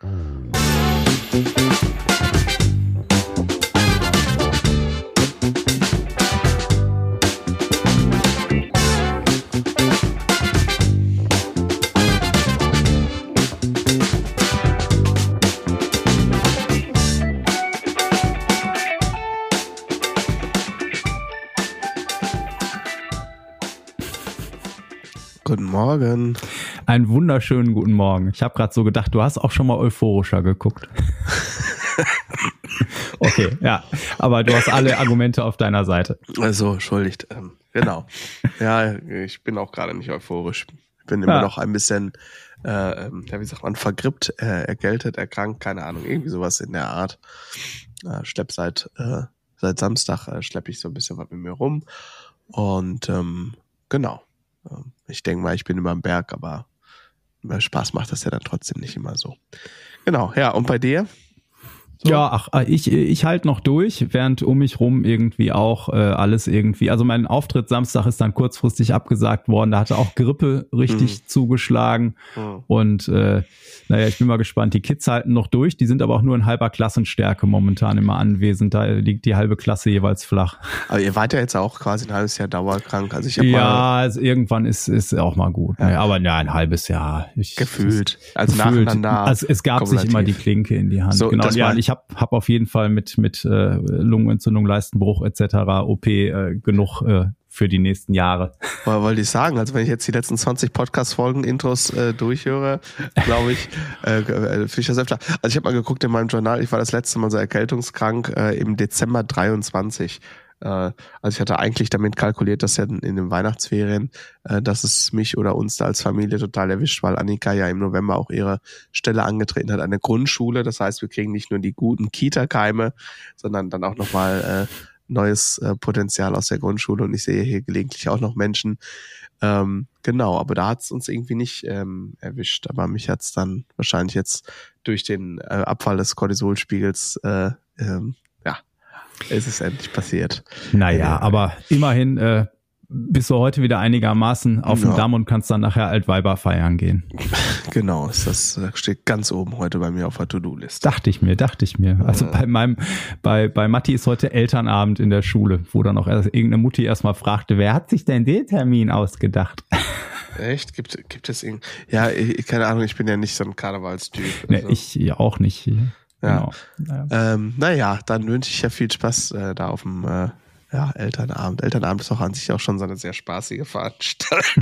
Guten Morgen. Einen wunderschönen guten Morgen. Ich habe gerade so gedacht, du hast auch schon mal euphorischer geguckt. Okay, ja, aber du hast alle Argumente auf deiner Seite. Also, entschuldigt. Genau. Ja, ich bin auch gerade nicht euphorisch. Ich bin immer noch ein bisschen, wie sagt man, vergrippt, erkältet, erkrankt, keine Ahnung, irgendwie sowas in der Art. Schlepp seit Samstag schleppe ich so ein bisschen was mit mir rum. Und genau. Ich denke mal, ich bin immer am Berg, aber Spaß macht das ja dann trotzdem nicht immer so. Genau, ja, und bei dir? So? Ja, ich halte noch durch, während um mich rum irgendwie auch alles irgendwie, also mein Auftritt Samstag ist dann kurzfristig abgesagt worden, da hatte auch Grippe richtig zugeschlagen und naja, ich bin mal gespannt, die Kids halten noch durch, die sind aber auch nur in halber Klassenstärke momentan immer anwesend, da liegt die halbe Klasse jeweils flach. Aber ihr wart ja jetzt auch quasi ein halbes Jahr dauerkrank, also ich habe also irgendwann ist auch mal gut, ja. Aber ja, ein halbes Jahr. Gefühlt, nacheinander. Also es gab sich immer die Klinke in die Hand, so, genau, ja, ich hab auf jeden Fall mit Lungenentzündung, Leistenbruch etc. OP genug für die nächsten Jahre. Wollte ich sagen, also wenn ich jetzt die letzten 20 Podcast-Folgen Intros durchhöre, glaube ich, finde ich das öfter. Also ich habe mal geguckt in meinem Journal, ich war das letzte Mal so erkältungskrank im Dezember 23. Also ich hatte eigentlich damit kalkuliert, dass ja in den Weihnachtsferien, dass es mich oder uns da als Familie total erwischt, weil Annika ja im November auch ihre Stelle angetreten hat an der Grundschule. Das heißt, wir kriegen nicht nur die guten Kita-Keime, sondern dann auch nochmal neues Potenzial aus der Grundschule. Und ich sehe hier gelegentlich auch noch Menschen. Genau, aber da hat es uns irgendwie nicht erwischt. Aber mich hat es dann wahrscheinlich jetzt durch den Abfall des Cortisolspiegels es ist endlich passiert. Naja, aber immerhin bist du heute wieder einigermaßen auf dem Damm und kannst dann nachher Altweiber feiern gehen. Genau, das steht ganz oben heute bei mir auf der To-Do-Liste. Dachte ich mir. Also bei Matti ist heute Elternabend in der Schule, wo dann auch irgendeine Mutti erstmal fragte, wer hat sich denn den Termin ausgedacht? Echt? Gibt es irgendwie? Ja, keine Ahnung, ich bin ja nicht so ein Karnevalstyp. Also. Nee, ich ja auch nicht. Ja. Genau. Naja, dann wünsche ich ja viel Spaß da auf dem Elternabend. Elternabend ist auch an sich auch schon so eine sehr spaßige Veranstaltung.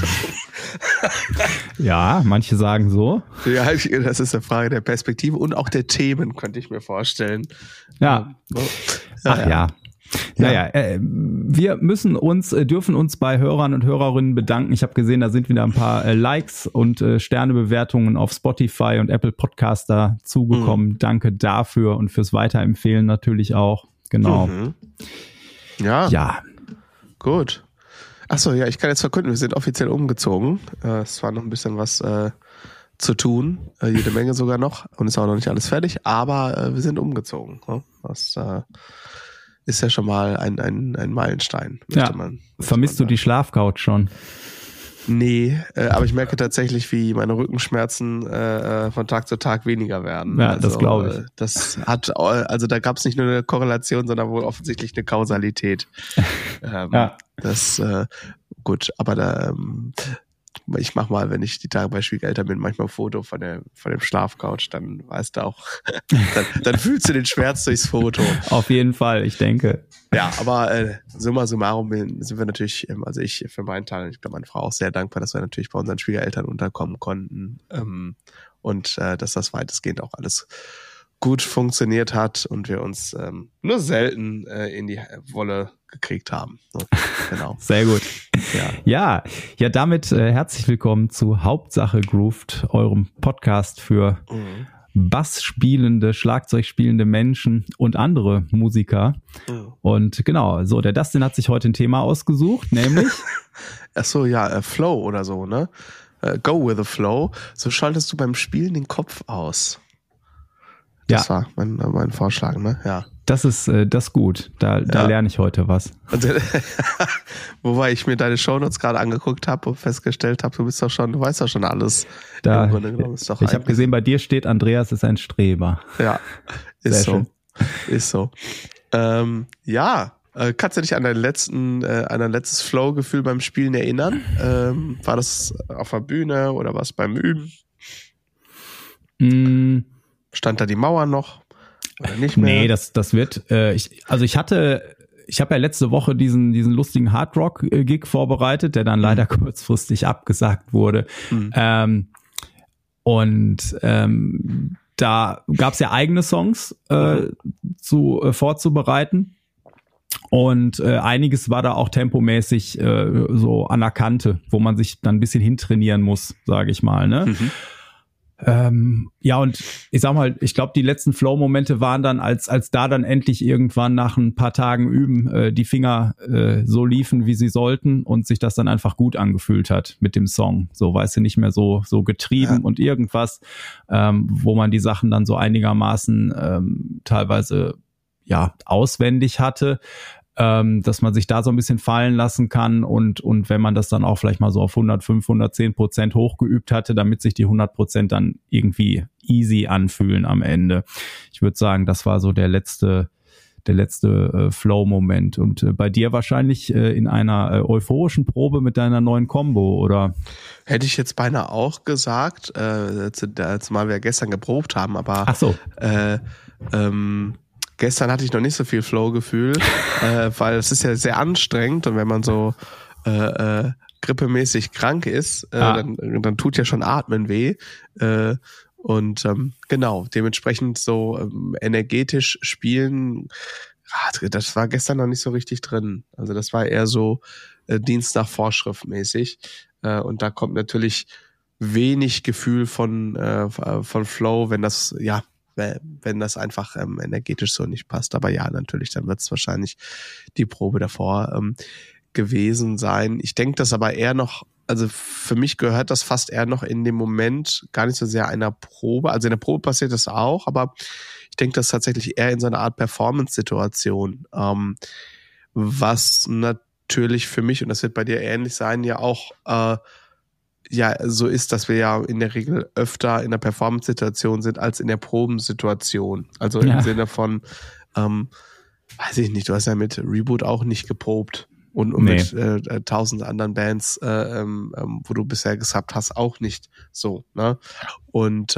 Ja, manche sagen so. Ja, das ist eine Frage der Perspektive und auch der Themen, könnte ich mir vorstellen. Ja. Ach ja. Naja, wir dürfen uns bei Hörern und Hörerinnen bedanken. Ich habe gesehen, da sind wieder ein paar Likes und Sternebewertungen auf Spotify und Apple Podcast dazugekommen. Danke dafür und fürs Weiterempfehlen natürlich auch. Genau. Ja. Gut. Achso, ja, ich kann jetzt verkünden, wir sind offiziell umgezogen. Es war noch ein bisschen was zu tun, jede Menge sogar noch und ist auch noch nicht alles fertig, aber wir sind umgezogen. Das ist ja schon mal ein Meilenstein. Vermisst du die Schlafcouch schon? Nee, aber ich merke tatsächlich, wie meine Rückenschmerzen von Tag zu Tag weniger werden. Ja, also, das glaube ich. Das hat, also da gab es nicht nur eine Korrelation, sondern wohl offensichtlich eine Kausalität. Das, gut, aber da, ich mache mal, wenn ich die Tage bei Schwiegereltern bin, manchmal ein Foto von dem Schlafcouch, dann weißt du auch, dann fühlst du den Schmerz durchs Foto. Auf jeden Fall, ich denke. Ja, aber summa summarum sind wir natürlich, also ich für meinen Teil, ich glaube meine Frau auch sehr dankbar, dass wir natürlich bei unseren Schwiegereltern unterkommen konnten und dass das weitestgehend auch alles gut funktioniert hat und wir uns nur selten in die Wolle gekriegt haben. So, genau. Sehr gut. Ja, damit herzlich willkommen zu Hauptsache Grooved, eurem Podcast für Bass spielende, Schlagzeug spielende Menschen und andere Musiker. Und genau, so, der Dustin hat sich heute ein Thema ausgesucht, nämlich Achso, ja, Flow oder so, ne? Go with the flow. So schaltest du beim Spielen den Kopf aus. Das war mein Vorschlag, ne? Ja. Das ist gut. Da lerne ich heute was. Wobei ich mir deine Shownotes gerade angeguckt habe und festgestellt habe, du weißt doch schon alles. Im Grunde genommen ist doch ich habe gesehen, bei dir steht, Andreas ist ein Streber. Ja, ist so. Ist so. Kannst du dich an dein letztes Flow-Gefühl beim Spielen erinnern? War das auf der Bühne oder war es beim Üben? Stand da die Mauer noch? Oder nicht mehr? Nee, das wird, ich habe ja letzte Woche diesen lustigen Hard-Rock-Gig vorbereitet, der dann leider kurzfristig abgesagt wurde. Da gab's ja eigene Songs vorzubereiten. Und einiges war da auch tempomäßig so an der Kante, wo man sich dann ein bisschen hintrainieren muss, sage ich mal, ne? Und ich sag mal, ich glaube, die letzten Flow-Momente waren dann, als da dann endlich irgendwann nach ein paar Tagen Üben die Finger so liefen, wie sie sollten und sich das dann einfach gut angefühlt hat mit dem Song. So, weißt du, nicht mehr so getrieben und irgendwas, wo man die Sachen dann so einigermaßen teilweise auswendig hatte, dass man sich da so ein bisschen fallen lassen kann und wenn man das dann auch vielleicht mal so auf 105, 110% hochgeübt hatte, damit sich die 100% dann irgendwie easy anfühlen am Ende. Ich würde sagen, das war so der letzte Flow-Moment. Und bei dir wahrscheinlich in einer euphorischen Probe mit deiner neuen Combo, oder? Hätte ich jetzt beinahe auch gesagt, zumal wir gestern geprobt haben, aber ach so. Gestern hatte ich noch nicht so viel Flow-Gefühl, weil es ist ja sehr anstrengend und wenn man so grippemäßig krank ist, dann tut ja schon Atmen weh. Genau, dementsprechend so energetisch spielen, das war gestern noch nicht so richtig drin. Also das war eher so Dienst nach Vorschrift mäßig. Und da kommt natürlich wenig Gefühl von Flow, wenn das einfach energetisch so nicht passt. Aber ja, natürlich, dann wird es wahrscheinlich die Probe davor gewesen sein. Ich denke das aber eher noch, also für mich gehört das fast eher noch in dem Moment gar nicht so sehr einer Probe. Also in der Probe passiert das auch, aber ich denke das tatsächlich eher in so einer Art Performance-Situation. Was natürlich für mich, und das wird bei dir ähnlich sein, ja auch so ist, dass wir ja in der Regel öfter in der Performance-Situation sind als in der Probensituation. Also im Sinne von, weiß ich nicht, du hast ja mit Reboot auch nicht geprobt und mit 1000 anderen Bands, wo du bisher gesubbt hast, auch nicht so, ne? Und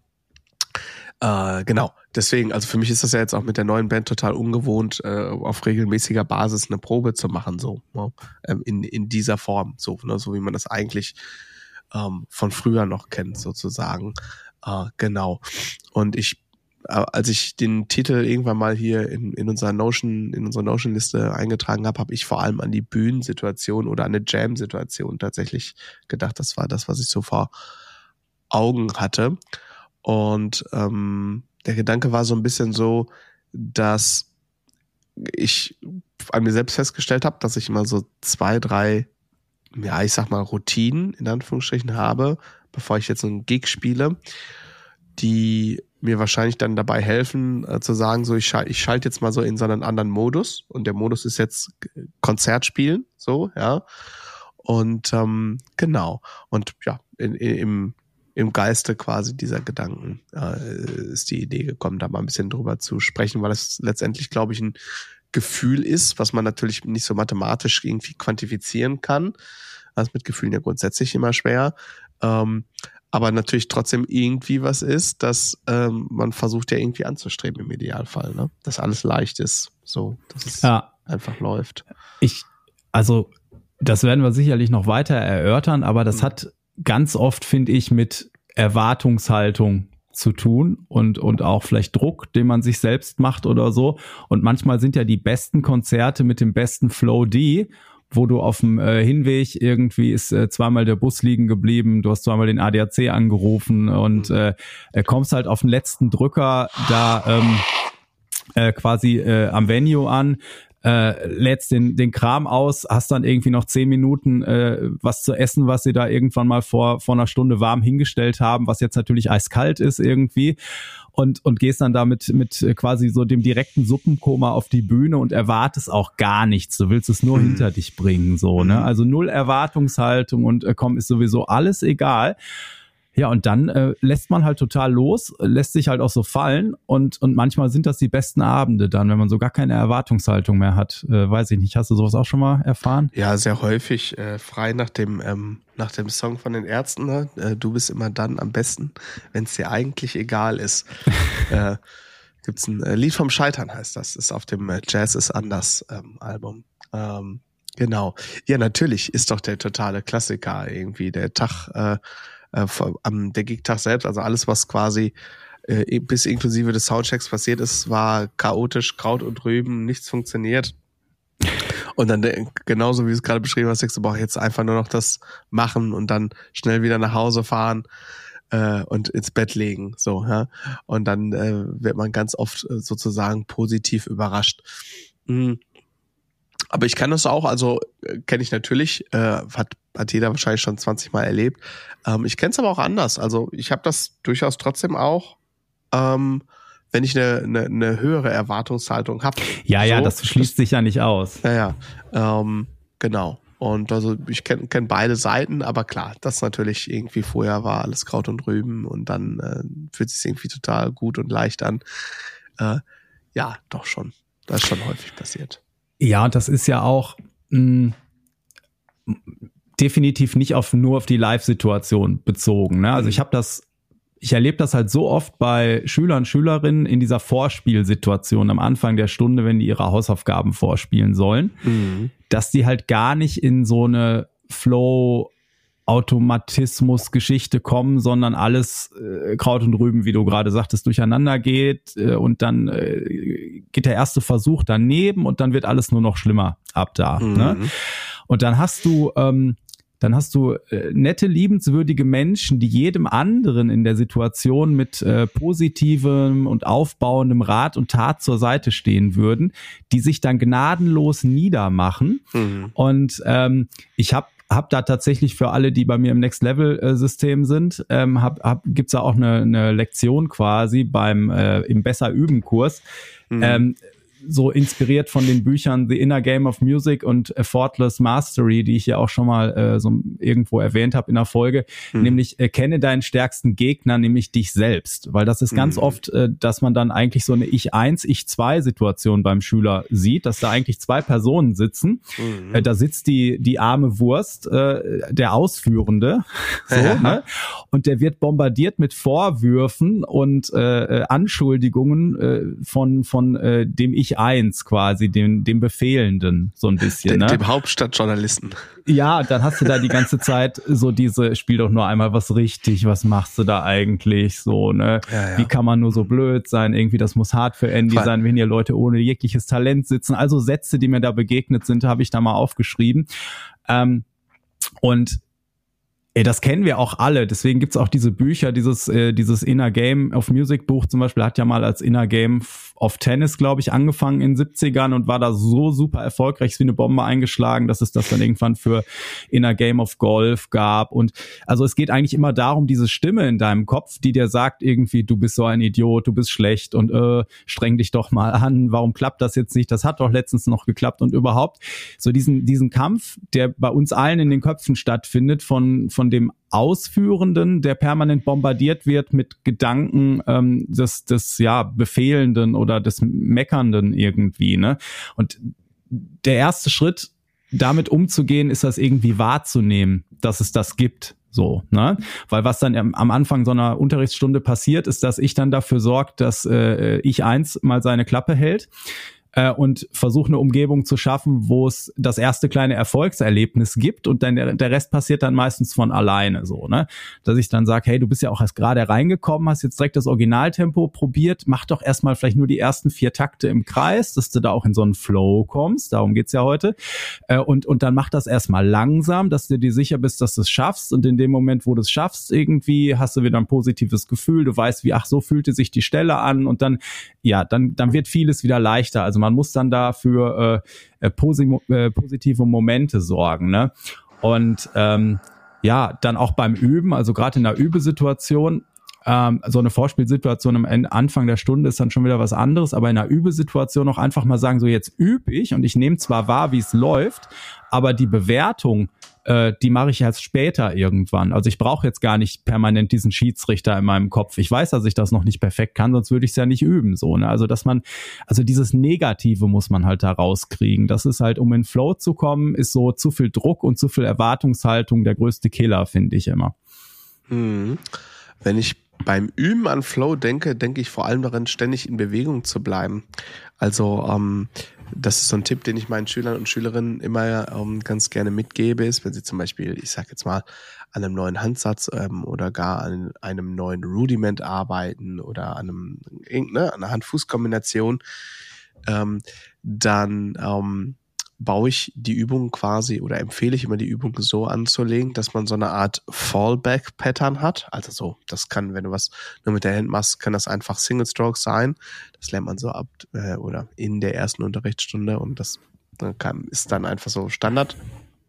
genau, deswegen, also für mich ist das ja jetzt auch mit der neuen Band total ungewohnt, auf regelmäßiger Basis eine Probe zu machen, so, ne? In dieser Form, so, ne? So wie man das eigentlich von früher noch kennt, sozusagen. Genau. Und als ich den Titel irgendwann mal hier in unserer Notion-Liste eingetragen habe ich vor allem an die Bühnensituation oder an eine Jam-Situation tatsächlich gedacht. Das war das, was ich so vor Augen hatte. Und der Gedanke war so ein bisschen so, dass ich an mir selbst festgestellt habe, dass ich immer so 2, 3 ich sag mal Routinen in Anführungsstrichen habe, bevor ich jetzt einen Gig spiele, die mir wahrscheinlich dann dabei helfen, zu sagen, so ich schalte jetzt mal so in so einen anderen Modus und der Modus ist jetzt Konzert spielen, so, ja. Und genau. Und ja, im Geiste quasi dieser Gedanken ist die Idee gekommen, da mal ein bisschen drüber zu sprechen, weil es letztendlich, glaube ich, ein Gefühl ist, was man natürlich nicht so mathematisch irgendwie quantifizieren kann. Das ist mit Gefühlen ja grundsätzlich immer schwer. Aber natürlich trotzdem irgendwie was ist, dass man versucht ja irgendwie anzustreben im Idealfall, ne? Dass alles leicht ist, so, dass es einfach läuft. Also das werden wir sicherlich noch weiter erörtern, aber das hat ganz oft, finde ich, mit Erwartungshaltung zu tun und auch vielleicht Druck, den man sich selbst macht oder so. Und manchmal sind ja die besten Konzerte mit dem besten Flow wo du auf dem Hinweg irgendwie ist zweimal der Bus liegen geblieben, du hast zweimal den ADAC angerufen und kommst halt auf den letzten Drücker da quasi am Venue an. lädst den Kram aus, hast dann irgendwie noch 10 Minuten was zu essen, was sie da irgendwann mal vor einer Stunde warm hingestellt haben, was jetzt natürlich eiskalt ist irgendwie. Und gehst dann damit mit quasi so dem direkten Suppenkoma auf die Bühne und erwartest auch gar nichts. Du willst es nur hinter dich bringen, so, ne? Also null Erwartungshaltung und komm, ist sowieso alles egal. Ja, und dann lässt man halt total los, lässt sich halt auch so fallen und manchmal sind das die besten Abende dann, wenn man so gar keine Erwartungshaltung mehr hat. Weiß ich nicht, hast du sowas auch schon mal erfahren? Ja, sehr häufig, frei nach dem Song von den Ärzten, ne? Du bist immer dann am besten, wenn es dir eigentlich egal ist. Gibt's ein Lied vom Scheitern, heißt das, ist auf dem Jazz ist anders Album. Genau. Ja, natürlich ist doch der totale Klassiker irgendwie der Tag, der Gig-Tag selbst, also alles, was quasi bis inklusive des Soundchecks passiert ist, war chaotisch, Kraut und Rüben, nichts funktioniert. Und dann genauso wie du es gerade beschrieben hast, denkst du, boah, jetzt einfach nur noch das machen und dann schnell wieder nach Hause fahren und ins Bett legen, so, ja. Und dann wird man ganz oft sozusagen positiv überrascht. Aber ich kann das auch, also kenne ich natürlich, hat jeder wahrscheinlich schon 20 Mal erlebt. Ich kenne es aber auch anders. Also ich habe das durchaus trotzdem auch, wenn ich eine höhere Erwartungshaltung habe. Ja, das schließt sich ja nicht aus. Ja, genau. Und also ich kenn beide Seiten, aber klar, das natürlich irgendwie vorher war alles Kraut und Rüben und dann fühlt es sich irgendwie total gut und leicht an. Ja, doch schon. Das ist schon häufig passiert. Ja, und das ist ja auch definitiv nicht nur auf die Live-Situation bezogen, ne? Also ich erlebe das halt so oft bei Schülern, Schülerinnen in dieser Vorspielsituation am Anfang der Stunde, wenn die ihre Hausaufgaben vorspielen sollen, dass die halt gar nicht in so eine Flow-Automatismus-Geschichte kommen, sondern alles Kraut und Rüben, wie du gerade sagtest, durcheinander geht und dann geht der erste Versuch daneben und dann wird alles nur noch schlimmer ab da. Ne? Und dann hast du nette, liebenswürdige Menschen, die jedem anderen in der Situation mit positivem und aufbauendem Rat und Tat zur Seite stehen würden, die sich dann gnadenlos niedermachen. Und ich habe da tatsächlich für alle, die bei mir im Next-Level-System sind, gibt's da auch eine Lektion quasi im Besser-Üben-Kurs, so inspiriert von den Büchern The Inner Game of Music und Effortless Mastery, die ich ja auch schon mal so irgendwo erwähnt habe in der Folge, nämlich kenne deinen stärksten Gegner, nämlich dich selbst, weil das ist ganz oft, dass man dann eigentlich so eine Ich-1, Ich-2-Situation beim Schüler sieht, dass da eigentlich zwei Personen sitzen, da sitzt die arme Wurst, der Ausführende, so, ne? Und der wird bombardiert mit Vorwürfen und Anschuldigungen von dem Ich-1 quasi, dem Befehlenden so ein bisschen. Dem Hauptstadtjournalisten. Ja, dann hast du da die ganze Zeit so spiel doch nur einmal was richtig, was machst du da eigentlich so, ne? Ja. Wie kann man nur so blöd sein? Irgendwie, das muss hart für Andy sein, wenn hier Leute ohne jegliches Talent sitzen. Also Sätze, die mir da begegnet sind, habe ich da mal aufgeschrieben. Und das kennen wir auch alle, deswegen gibt's auch diese Bücher, dieses Inner Game of Music Buch zum Beispiel hat ja mal als Inner Game of Tennis, glaube ich, angefangen in den 70ern und war da so super erfolgreich, ist wie eine Bombe eingeschlagen, dass es das dann irgendwann für Inner Game of Golf gab. Und also es geht eigentlich immer darum, diese Stimme in deinem Kopf, die dir sagt irgendwie, du bist so ein Idiot, du bist schlecht und streng dich doch mal an, warum klappt das jetzt nicht, das hat doch letztens noch geklappt und überhaupt so diesen Kampf, der bei uns allen in den Köpfen stattfindet, von dem Ausführenden, der permanent bombardiert wird mit Gedanken des Befehlenden oder des Meckernden irgendwie, ne? Und der erste Schritt, damit umzugehen, ist das irgendwie wahrzunehmen, dass es das gibt. So, ne? Weil was dann am Anfang so einer Unterrichtsstunde passiert, ist, dass ich dann dafür sorge, dass Ich-1 mal seine Klappe hält und versuche eine Umgebung zu schaffen, wo es das erste kleine Erfolgserlebnis gibt und dann der Rest passiert dann meistens von alleine so, ne? Dass ich dann sage, hey, du bist ja auch erst gerade reingekommen, hast jetzt direkt das Originaltempo probiert, mach doch erstmal vielleicht nur die ersten 4 Takte im Kreis, dass du da auch in so einen Flow kommst, darum geht's ja heute, und dann mach das erstmal langsam, dass du dir sicher bist, dass du es schaffst und in dem Moment, wo du es schaffst, irgendwie hast du wieder ein positives Gefühl, du weißt, so fühlte sich die Stelle an und dann wird vieles wieder leichter, also Man muss dann dafür positive Momente sorgen, ne? Und ja, dann auch beim Üben, also gerade in einer Übesituation, so eine Vorspielsituation am Anfang der Stunde ist dann schon wieder was anderes, aber in einer Übesituation auch einfach mal sagen, so jetzt übe ich und ich nehme zwar wahr, wie es läuft, aber die Bewertung, die mache ich erst später irgendwann. Also ich brauche jetzt gar nicht permanent diesen Schiedsrichter in meinem Kopf. Ich weiß, dass ich das noch nicht perfekt kann, sonst würde ich es ja nicht üben. So, ne? Also dieses Negative muss man halt da rauskriegen. Das ist halt, um in Flow zu kommen, ist so zu viel Druck und zu viel Erwartungshaltung der größte Killer, finde ich immer. Wenn ich beim Üben an Flow denke ich vor allem daran, ständig in Bewegung zu bleiben. Also das ist so ein Tipp, den ich meinen Schülern und Schülerinnen immer ganz gerne mitgebe, ist, wenn sie zum Beispiel, ich sag jetzt mal, an einem neuen Handsatz oder gar an einem neuen Rudiment arbeiten oder an einer Hand-Fuß-Kombination, dann baue ich die Übung quasi oder empfehle ich immer die Übung so anzulegen, dass man so eine Art Fallback-Pattern hat. Also so, das kann, wenn du was nur mit der Hand machst, kann das einfach Single Stroke sein. Das lernt man so ab oder in der ersten Unterrichtsstunde und das ist dann einfach so Standard.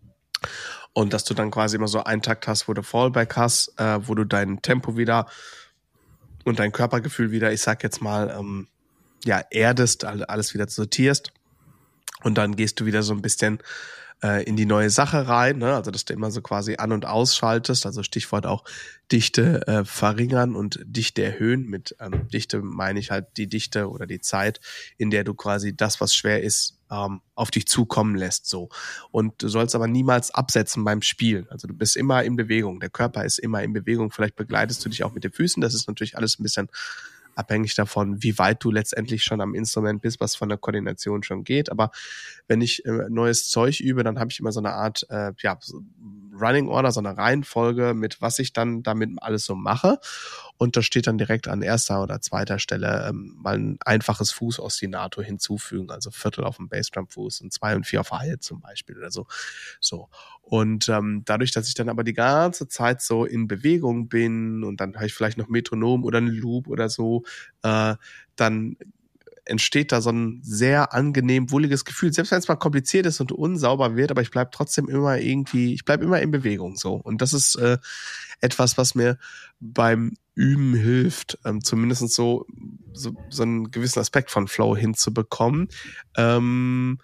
Und dass du dann quasi immer so einen Takt hast, wo du Fallback hast, wo du dein Tempo wieder und dein Körpergefühl wieder, ich sag jetzt mal, erdest, alles wieder sortierst. Und dann gehst du wieder so ein bisschen in die neue Sache rein, ne? Also dass du immer so quasi an- und ausschaltest, also Stichwort auch Dichte verringern und Dichte erhöhen. Mit Dichte meine ich halt die Dichte oder die Zeit, in der du quasi das, was schwer ist, auf dich zukommen lässt. So. Und du sollst aber niemals absetzen beim Spielen. Also du bist immer in Bewegung, der Körper ist immer in Bewegung. Vielleicht begleitest du dich auch mit den Füßen, das ist natürlich alles ein bisschen abhängig davon, wie weit du letztendlich schon am Instrument bist, was von der Koordination schon geht. Aber wenn ich neues Zeug übe, dann habe ich immer so eine Art so Running Order, so eine Reihenfolge, mit was ich dann damit alles so mache. Und da steht dann direkt an erster oder zweiter Stelle mal ein einfaches Fußostinato hinzufügen, also Viertel auf dem Bassdrum-Fuß und 2 und 4 auf der Hi-Hat zum Beispiel oder so. Und dadurch, dass ich dann aber die ganze Zeit so in Bewegung bin und dann habe ich vielleicht noch Metronom oder einen Loop oder so, dann entsteht da so ein sehr angenehm wohliges Gefühl, selbst wenn es mal kompliziert ist und unsauber wird, aber ich bleibe trotzdem immer in Bewegung so. Und das ist etwas, was mir beim Üben hilft, zumindest so einen gewissen Aspekt von Flow hinzubekommen. Wenn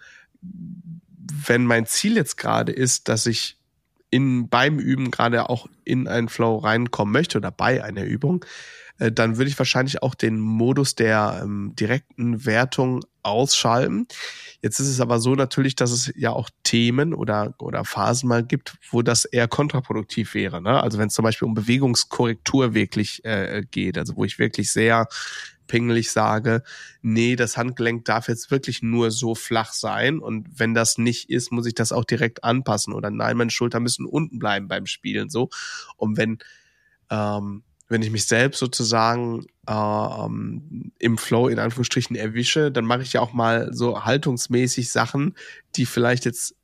mein Ziel jetzt gerade ist, dass ich beim Üben gerade auch in einen Flow reinkommen möchte oder bei einer Übung, dann würde ich wahrscheinlich auch den Modus der direkten Wertung ausschalten. Jetzt ist es aber so natürlich, dass es ja auch Themen oder Phasen mal gibt, wo das eher kontraproduktiv wäre, ne? Also wenn es zum Beispiel um Bewegungskorrektur wirklich geht, also wo ich wirklich sehr pingelig sage, nee, das Handgelenk darf jetzt wirklich nur so flach sein und wenn das nicht ist, muss ich das auch direkt anpassen oder nein, meine Schultern müssen unten bleiben beim Spielen, so. Und wenn ich mich selbst sozusagen im Flow in Anführungsstrichen erwische, dann mache ich ja auch mal so haltungsmäßig Sachen, die vielleicht jetzt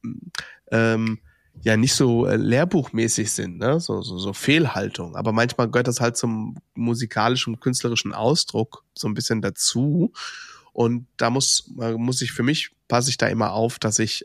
nicht so lehrbuchmäßig sind, ne? So Fehlhaltung. Aber manchmal gehört das halt zum musikalischen, künstlerischen Ausdruck so ein bisschen dazu. Und da passe ich da immer auf, dass ich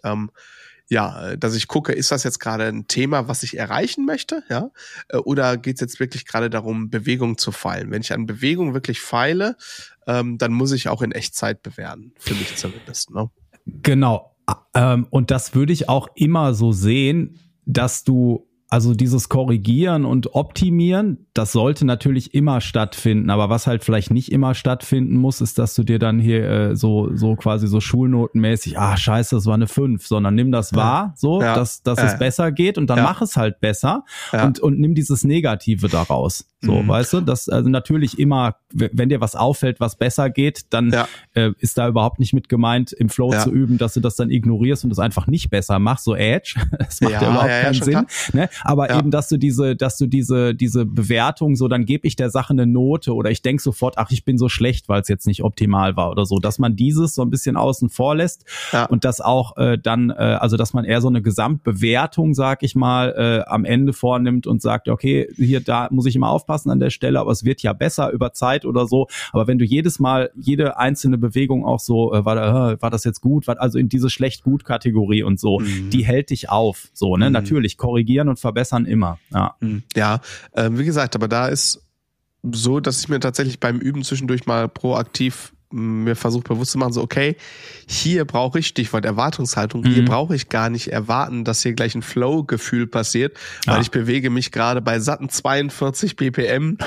gucke, ist das jetzt gerade ein Thema, was ich erreichen möchte, ja? Oder geht es jetzt wirklich gerade darum, Bewegung zu feilen? Wenn ich an Bewegung wirklich feile, dann muss ich auch in Echtzeit bewerten, für mich zumindest, ne? Genau. Und das würde ich auch immer so sehen, dass du, also dieses Korrigieren und Optimieren, das sollte natürlich immer stattfinden, aber was halt vielleicht nicht immer stattfinden muss, ist, dass du dir dann hier so quasi so schulnotenmäßig, scheiße, das war eine 5, sondern nimm das wahr, dass es besser geht und dann mach es halt besser und nimm dieses Negative daraus. So, weißt du, das also natürlich immer, wenn dir was auffällt, was besser geht, dann ist da überhaupt nicht mit gemeint, im Flow zu üben, dass du das dann ignorierst und das einfach nicht besser machst, so Edge. Das macht ja überhaupt keinen Sinn. Ne? aber eben, dass du diese Bewertung so, dann gebe ich der Sache eine Note oder ich denke sofort, ach, ich bin so schlecht, weil es jetzt nicht optimal war oder so, dass man dieses so ein bisschen außen vor lässt und das auch also dass man eher so eine Gesamtbewertung, sag ich mal, am Ende vornimmt und sagt, okay, hier, da muss ich immer aufpassen an der Stelle, aber es wird ja besser über Zeit oder so, aber wenn du jedes Mal, jede einzelne Bewegung auch so, war das jetzt gut, also in diese Schlecht-Gut-Kategorie und so, die hält dich auf, so, ne, natürlich, korrigieren und verbessern immer, wie gesagt, aber da ist so, dass ich mir tatsächlich beim Üben zwischendurch mal proaktiv mir versuche bewusst zu machen, so okay, hier brauche ich, Stichwort Erwartungshaltung, hier brauche ich gar nicht erwarten, dass hier gleich ein Flow-Gefühl passiert, weil ich bewege mich gerade bei satten 42 BPM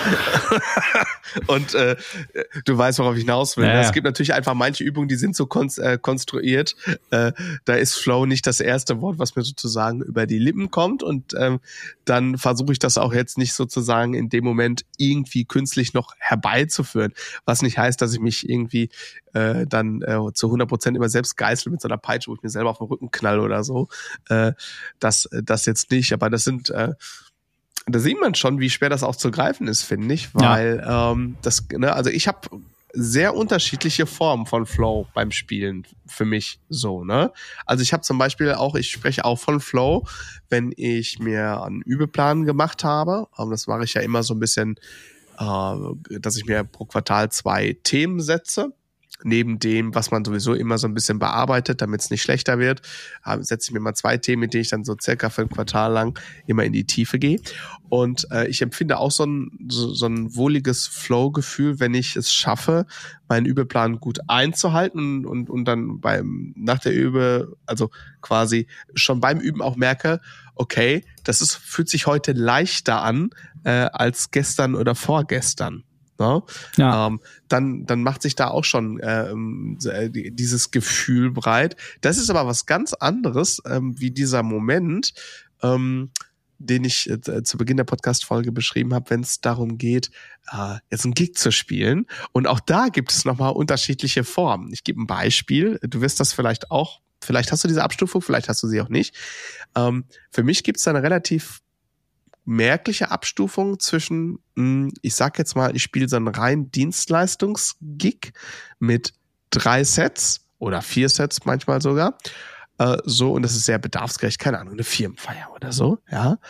und du weißt, worauf ich hinaus will. Ja. Es gibt natürlich einfach manche Übungen, die sind so konstruiert, da ist Flow nicht das erste Wort, was mir sozusagen über die Lippen kommt und dann versuche ich das auch jetzt nicht sozusagen in dem Moment irgendwie künstlich noch herbeizuführen, was nicht heißt, dass ich mich irgendwie dann zu 100% immer selbst geißel mit so einer Peitsche, wo ich mir selber auf den Rücken knall oder so. Das jetzt nicht, aber das sind da sieht man schon, wie schwer das auch zu greifen ist, finde ich, weil also ich habe sehr unterschiedliche Formen von Flow beim Spielen für mich so, ne? Also ich habe zum Beispiel ich spreche auch von Flow, wenn ich mir einen Übeplan gemacht habe, aber das mache ich ja immer so ein bisschen, dass ich mir pro Quartal 2 Themen setze. Neben dem, was man sowieso immer so ein bisschen bearbeitet, damit es nicht schlechter wird, setze ich mir mal 2 Themen, mit denen ich dann so circa für ein Quartal lang immer in die Tiefe gehe. Und ich empfinde auch so ein wohliges Flow-Gefühl, wenn ich es schaffe, meinen Übeplan gut einzuhalten und dann nach der also quasi schon beim Üben auch merke, okay, fühlt sich heute leichter an als gestern oder vorgestern. No? Ja. Dann macht sich da auch schon dieses Gefühl breit. Das ist aber was ganz anderes, wie dieser Moment, den ich zu Beginn der Podcast-Folge beschrieben habe, wenn es darum geht, jetzt einen Gig zu spielen. Und auch da gibt es nochmal unterschiedliche Formen. Ich gebe ein Beispiel. Du wirst das vielleicht auch, vielleicht hast du diese Abstufung, vielleicht hast du sie auch nicht. Für mich gibt es da eine relativ merkliche Abstufung zwischen, ich sag jetzt mal, ich spiele so einen rein Dienstleistungs-Gig mit 3 Sets oder 4 Sets manchmal sogar, und das ist sehr bedarfsgerecht, keine Ahnung, eine Firmenfeier oder so, ja,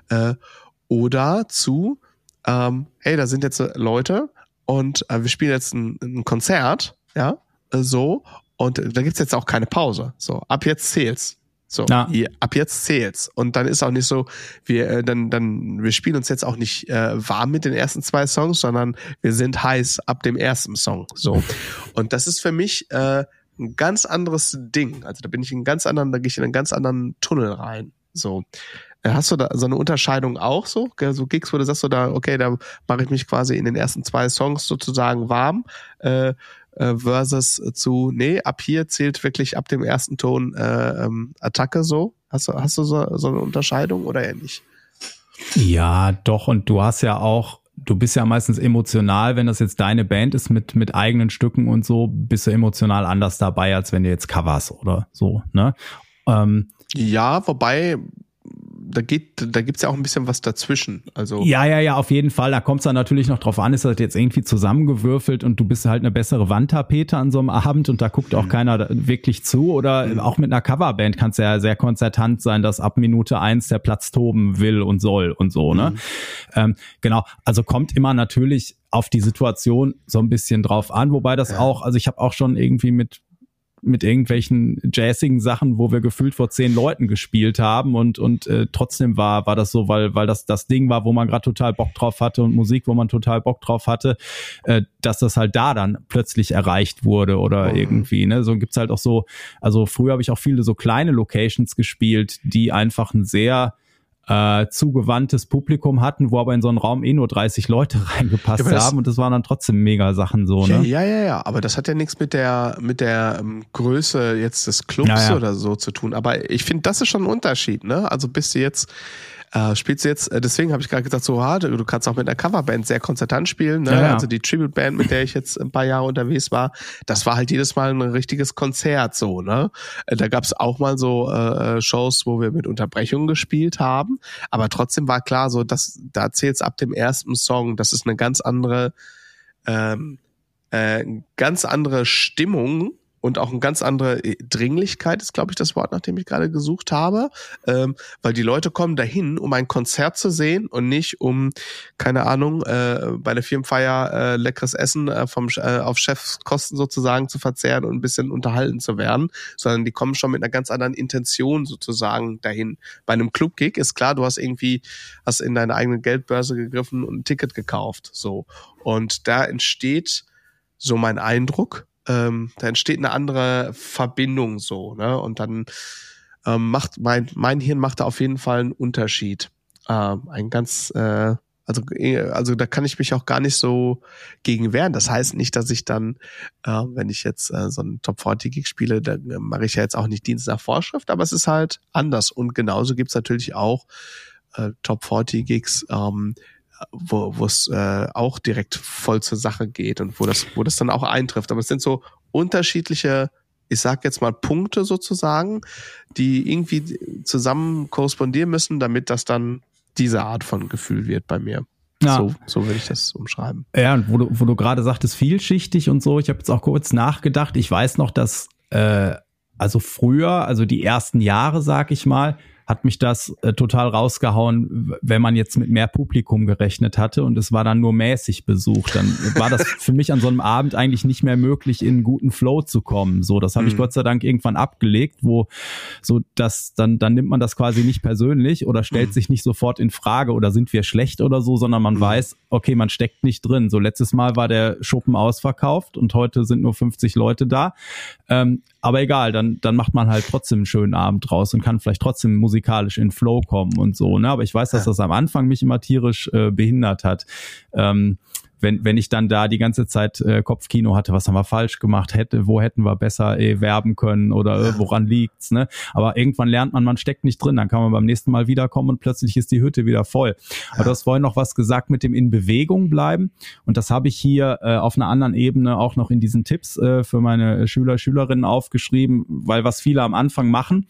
oder zu, hey, da sind jetzt Leute und wir spielen jetzt ein Konzert, ja, und da gibt's jetzt auch keine Pause, so, ab jetzt zählt's. So, ab jetzt zählt's. Und dann ist auch nicht so, wir spielen uns jetzt auch nicht warm mit den ersten 2 Songs, sondern wir sind heiß ab dem ersten Song. So. Und das ist für mich ein ganz anderes Ding. Also da gehe ich in einen ganz anderen Tunnel rein. So. Hast du da so eine Unterscheidung auch so? So Gigs, wo du sagst, da mache ich mich quasi in den ersten 2 Songs sozusagen warm, versus ab hier zählt wirklich ab dem ersten Ton Attacke so? Hast du so eine Unterscheidung oder eher nicht? Ja, doch, und du bist ja meistens emotional, wenn das jetzt deine Band ist mit eigenen Stücken und so, bist du emotional anders dabei, als wenn du jetzt covers oder so, ne? Ja, wobei da gibt's ja auch ein bisschen was dazwischen. Also Ja, auf jeden Fall. Da kommt es dann natürlich noch drauf an, ist das jetzt irgendwie zusammengewürfelt und du bist halt eine bessere Wandtapete an so einem Abend und da guckt auch keiner wirklich zu. Oder auch mit einer Coverband kann es ja sehr konzertant sein, dass ab Minute 1 der Platz toben will und soll und so, ne? Genau. Also kommt immer natürlich auf die Situation so ein bisschen drauf an, wobei das auch, also ich habe auch schon irgendwie mit irgendwelchen jazzigen Sachen, wo wir gefühlt vor 10 Leuten gespielt haben und trotzdem war das so, weil das Ding war, wo man gerade total Bock drauf hatte und Musik, wo man total Bock drauf hatte, dass das halt da dann plötzlich erreicht wurde oder irgendwie, ne, so gibt's halt auch so, also früher habe ich auch viele so kleine Locations gespielt, die einfach ein sehr zugewandtes Publikum hatten, wo aber in so einen Raum nur 30 Leute reingepasst haben und das waren dann trotzdem mega Sachen so, ne? Ja, aber das hat ja nichts mit der Größe jetzt des Clubs oder so zu tun, aber ich finde, das ist schon ein Unterschied, ne? Also bist du jetzt Spielst du jetzt, deswegen habe ich gerade gesagt, so, du kannst auch mit einer Coverband sehr konzertant spielen, ne? Ja. Also die Tribute-Band, mit der ich jetzt ein paar Jahre unterwegs war, das war halt jedes Mal ein richtiges Konzert, so, ne? Da gab es auch mal so Shows, wo wir mit Unterbrechungen gespielt haben, aber trotzdem war klar, so, da zählt's ab dem ersten Song, das ist eine ganz andere Stimmung und auch eine ganz andere Dringlichkeit ist, glaube ich, das Wort, nach dem ich gerade gesucht habe, weil die Leute kommen dahin, um ein Konzert zu sehen und nicht um, keine Ahnung, bei der Firmenfeier leckeres Essen auf Chefskosten sozusagen zu verzehren und ein bisschen unterhalten zu werden, sondern die kommen schon mit einer ganz anderen Intention sozusagen dahin. Bei einem Club-Gig ist klar, du hast in deine eigene Geldbörse gegriffen und ein Ticket gekauft, so. Und da entsteht so mein Eindruck, da entsteht eine andere Verbindung so, ne? Und dann macht mein Hirn macht da auf jeden Fall einen Unterschied. Ein ganz, also da kann ich mich auch gar nicht so gegen wehren. Das heißt nicht, dass ich dann, wenn ich jetzt so einen Top-40-Gig spiele, dann mache ich ja jetzt auch nicht Dienst nach Vorschrift, aber es ist halt anders. Und genauso gibt's natürlich auch Top-40-Gigs, wo es auch direkt voll zur Sache geht und wo das dann auch eintrifft. Aber es sind so unterschiedliche, ich sag jetzt mal Punkte sozusagen, die irgendwie zusammen korrespondieren müssen, damit das dann diese Art von Gefühl wird bei mir. Ja. So würde ich das umschreiben. Ja, und wo du gerade sagtest, vielschichtig und so, ich habe jetzt auch kurz nachgedacht. Ich weiß noch, dass also früher, also die ersten Jahre, sag ich mal, hat mich das total rausgehauen, wenn man jetzt mit mehr Publikum gerechnet hatte und es war dann nur mäßig besucht. Dann war das für mich an so einem Abend eigentlich nicht mehr möglich, in einen guten Flow zu kommen. So, das habe ich Gott sei Dank irgendwann abgelegt, wo so dass dann nimmt man das quasi nicht persönlich oder stellt sich nicht sofort in Frage oder sind wir schlecht oder so, sondern man weiß, okay, man steckt nicht drin. So, letztes Mal war der Schuppen ausverkauft und heute sind nur 50 Leute da. Aber egal, dann macht man halt trotzdem einen schönen Abend draus und kann vielleicht trotzdem musikalisch in Flow kommen und so, ne? Aber ich weiß, dass das am Anfang mich immer tierisch behindert hat. Wenn ich dann da die ganze Zeit Kopfkino hatte, was haben wir falsch gemacht, wo hätten wir besser werben können oder woran liegt's, ne? Aber irgendwann lernt man steckt nicht drin, dann kann man beim nächsten Mal wiederkommen und plötzlich ist die Hütte wieder voll. Aber du hast vorhin noch was gesagt mit dem in Bewegung bleiben und das habe ich hier auf einer anderen Ebene auch noch in diesen Tipps für meine Schülerinnen aufgeschrieben, weil was viele am Anfang machen,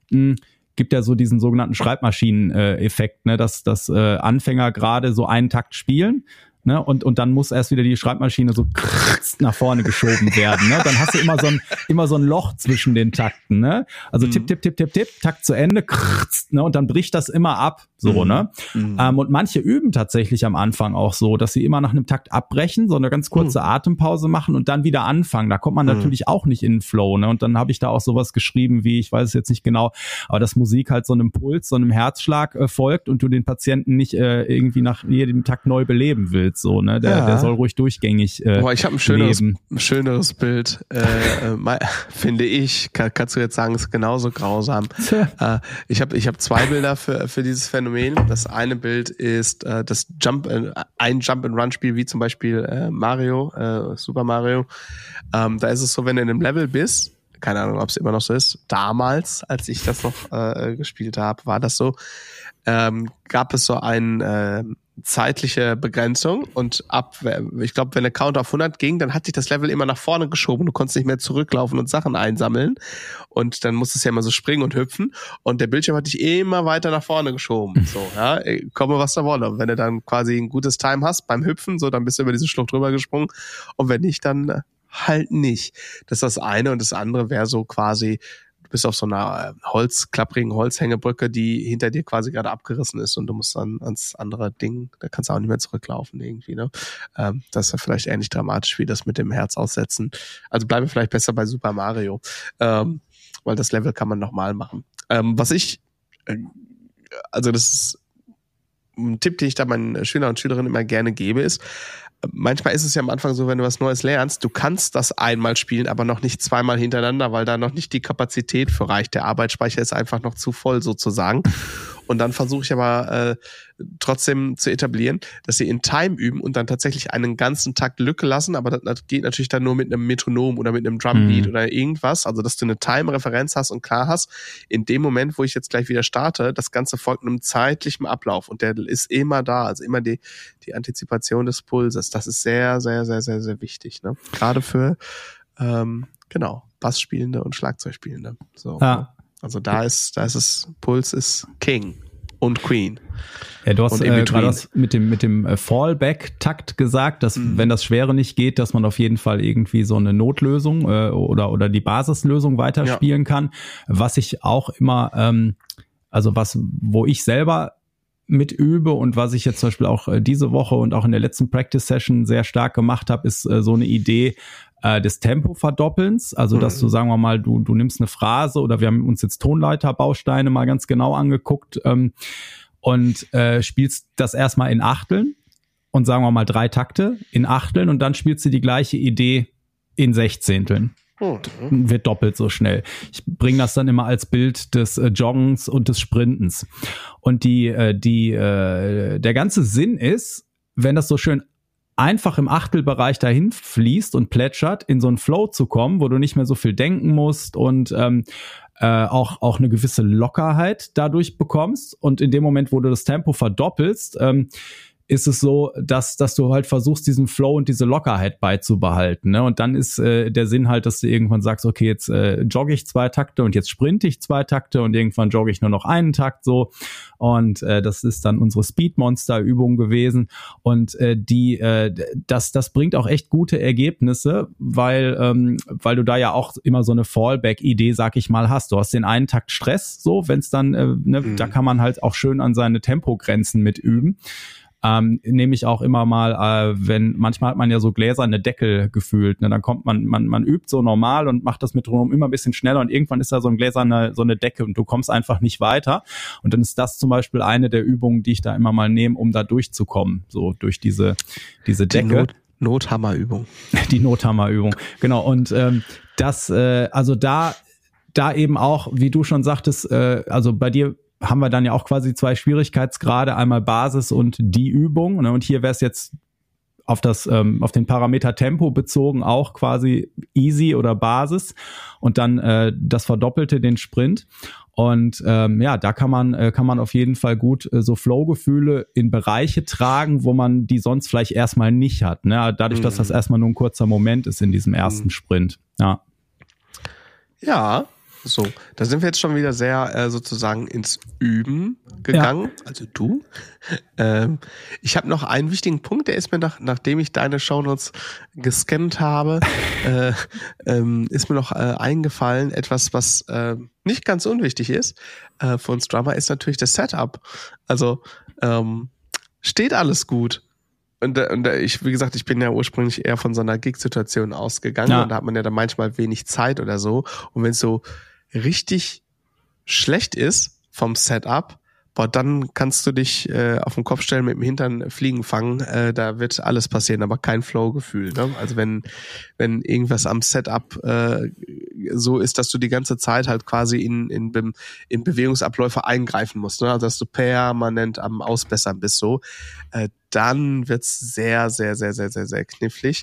gibt ja so diesen sogenannten Schreibmaschinen-Effekt, ne, dass Anfänger gerade so einen Takt spielen, ne, und dann muss erst wieder die Schreibmaschine so nach vorne geschoben werden, ne? Dann hast du immer so ein Loch zwischen den Takten, ne? Also tipp, tipp, tipp, tipp, tipp, Takt zu Ende, ne? Und dann bricht das immer ab, so, ne? Und manche üben tatsächlich am Anfang auch so, dass sie immer nach einem Takt abbrechen, so eine ganz kurze Atempause machen und dann wieder anfangen. Da kommt man natürlich auch nicht in den Flow, ne? Und dann habe ich da auch sowas geschrieben wie, ich weiß es jetzt nicht genau, aber dass Musik halt so einem Puls, so einem Herzschlag folgt und du den Patienten nicht irgendwie nach jedem Takt neu beleben willst, so, ne? Der soll ruhig durchgängig Boah, ich habe ein schöneres Bild, finde ich. Kannst du jetzt sagen, ist genauso grausam. Ich hab zwei Bilder für dieses Phänomen. Das eine Bild ist das ein Jump-and-Run-Spiel, wie zum Beispiel Mario, Super Mario. Da ist es so, wenn du in einem Level bist, keine Ahnung, ob es immer noch so ist, damals, als ich das noch gespielt habe, war das so, gab es so ein zeitliche Begrenzung und ich glaube, wenn der Counter auf 100 ging, dann hat sich das Level immer nach vorne geschoben. Du konntest nicht mehr zurücklaufen und Sachen einsammeln und dann musstest du ja immer so springen und hüpfen und der Bildschirm hat dich immer weiter nach vorne geschoben. So, ja, komme was da wolle. Und wenn du dann quasi ein gutes Time hast beim Hüpfen, so, dann bist du über diese Schlucht drüber gesprungen und wenn nicht, dann halt nicht. Das ist das eine und das andere wäre so quasi, du bist auf so einer klapprigen Holzhängebrücke, die hinter dir quasi gerade abgerissen ist und du musst dann ans andere Ding, da kannst du auch nicht mehr zurücklaufen irgendwie, ne? Das ist ja vielleicht ähnlich dramatisch wie das mit dem Herz aussetzen. Also bleiben wir vielleicht besser bei Super Mario, weil das Level kann man nochmal machen. Also das ist ein Tipp, den ich da meinen Schülern und Schülerinnen immer gerne gebe, ist, manchmal ist es ja am Anfang so, wenn du was Neues lernst, du kannst das einmal spielen, aber noch nicht zweimal hintereinander, weil da noch nicht die Kapazität für reicht. Der Arbeitsspeicher ist einfach noch zu voll sozusagen. Und dann versuche ich aber trotzdem zu etablieren, dass sie in Time üben und dann tatsächlich einen ganzen Takt Lücke lassen, aber das geht natürlich dann nur mit einem Metronom oder mit einem Drumbeat oder irgendwas, also dass du eine Time-Referenz hast und klar hast, in dem Moment, wo ich jetzt gleich wieder starte, das Ganze folgt einem zeitlichen Ablauf und der ist immer da, also immer die Antizipation des Pulses, das ist sehr, sehr, sehr, sehr, sehr wichtig, ne? Gerade für, Bassspielende und Schlagzeugspielende. So, ja. Also da ist Puls ist King und Queen. Ja, du hast gerade was mit dem Fallback-Takt gesagt, dass wenn das Schwere nicht geht, dass man auf jeden Fall irgendwie so eine Notlösung oder die Basislösung weiterspielen kann. Was ich auch immer, wo ich selber mit übe und was ich jetzt zum Beispiel auch diese Woche und auch in der letzten Practice-Session sehr stark gemacht habe, ist so eine Idee des Tempo-Verdoppelns. Also, dass du, sagen wir mal, du nimmst eine Phrase oder wir haben uns jetzt Tonleiterbausteine mal ganz genau angeguckt und spielst das erstmal in Achteln und sagen wir mal 3 Takte in Achteln und dann spielst du die gleiche Idee in Sechzehnteln. Wird doppelt so schnell. Ich bringe das dann immer als Bild des Joggens und des Sprintens. Und der ganze Sinn ist, wenn das so schön einfach im Achtelbereich dahin fließt und plätschert, in so einen Flow zu kommen, wo du nicht mehr so viel denken musst und auch eine gewisse Lockerheit dadurch bekommst. Und in dem Moment, wo du das Tempo verdoppelst, ist es so, dass du halt versuchst, diesen Flow und diese Lockerheit beizubehalten, ne? Und dann ist der Sinn halt, dass du irgendwann sagst, okay, jetzt jogge ich 2 Takte und jetzt sprinte ich 2 Takte und irgendwann jogge ich nur noch einen Takt so. Und das ist dann unsere Speedmonster-Übung gewesen. Und das bringt auch echt gute Ergebnisse, weil du da ja auch immer so eine Fallback-Idee, sag ich mal, hast. Du hast den einen Takt Stress, so, wenn es dann, da kann man halt auch schön an seine Tempogrenzen mit üben. Nehme ich auch immer mal, manchmal hat man ja so gläserne Deckel gefühlt, ne? Dann kommt man übt so normal und macht das Metronom immer ein bisschen schneller und irgendwann ist da so eine Decke und du kommst einfach nicht weiter und dann ist das zum Beispiel eine der Übungen, die ich da immer mal nehme, um da durchzukommen, so durch diese Decke. Nothammerübung. Die Nothammerübung, genau. Und also da eben auch, wie du schon sagtest, also bei dir haben wir dann ja auch quasi 2 Schwierigkeitsgrade, einmal Basis und die Übung. Ne? Und hier wäre es jetzt auf den Parameter Tempo bezogen auch quasi Easy oder Basis und dann das Verdoppelte, den Sprint. Und da kann man auf jeden Fall gut so Flow-Gefühle in Bereiche tragen, wo man die sonst vielleicht erstmal nicht hat. Ne? Dadurch, dass das erstmal nur ein kurzer Moment ist in diesem ersten Sprint. Ja. Ja. So, da sind wir jetzt schon wieder sehr sozusagen ins Üben gegangen, also du. Ich habe noch einen wichtigen Punkt, der ist mir nachdem ich deine Shownotes gescannt habe, ist mir noch eingefallen, etwas, was nicht ganz unwichtig ist für uns Drummer, ist natürlich das Setup. Also steht alles gut. Und wie gesagt, ich bin ja ursprünglich eher von so einer Gig-Situation ausgegangen und da hat man ja dann manchmal wenig Zeit oder so. Und wenn es so richtig schlecht ist vom Setup, dann kannst du dich auf den Kopf stellen, mit dem Hintern Fliegen fangen, da wird alles passieren, aber kein Flow-Gefühl. Ne? Also wenn irgendwas am Setup so ist, dass du die ganze Zeit halt quasi in Bewegungsabläufe eingreifen musst, ne? Also dass du permanent am Ausbessern bist, so, dann wird's sehr, sehr, sehr, sehr, sehr, sehr knifflig.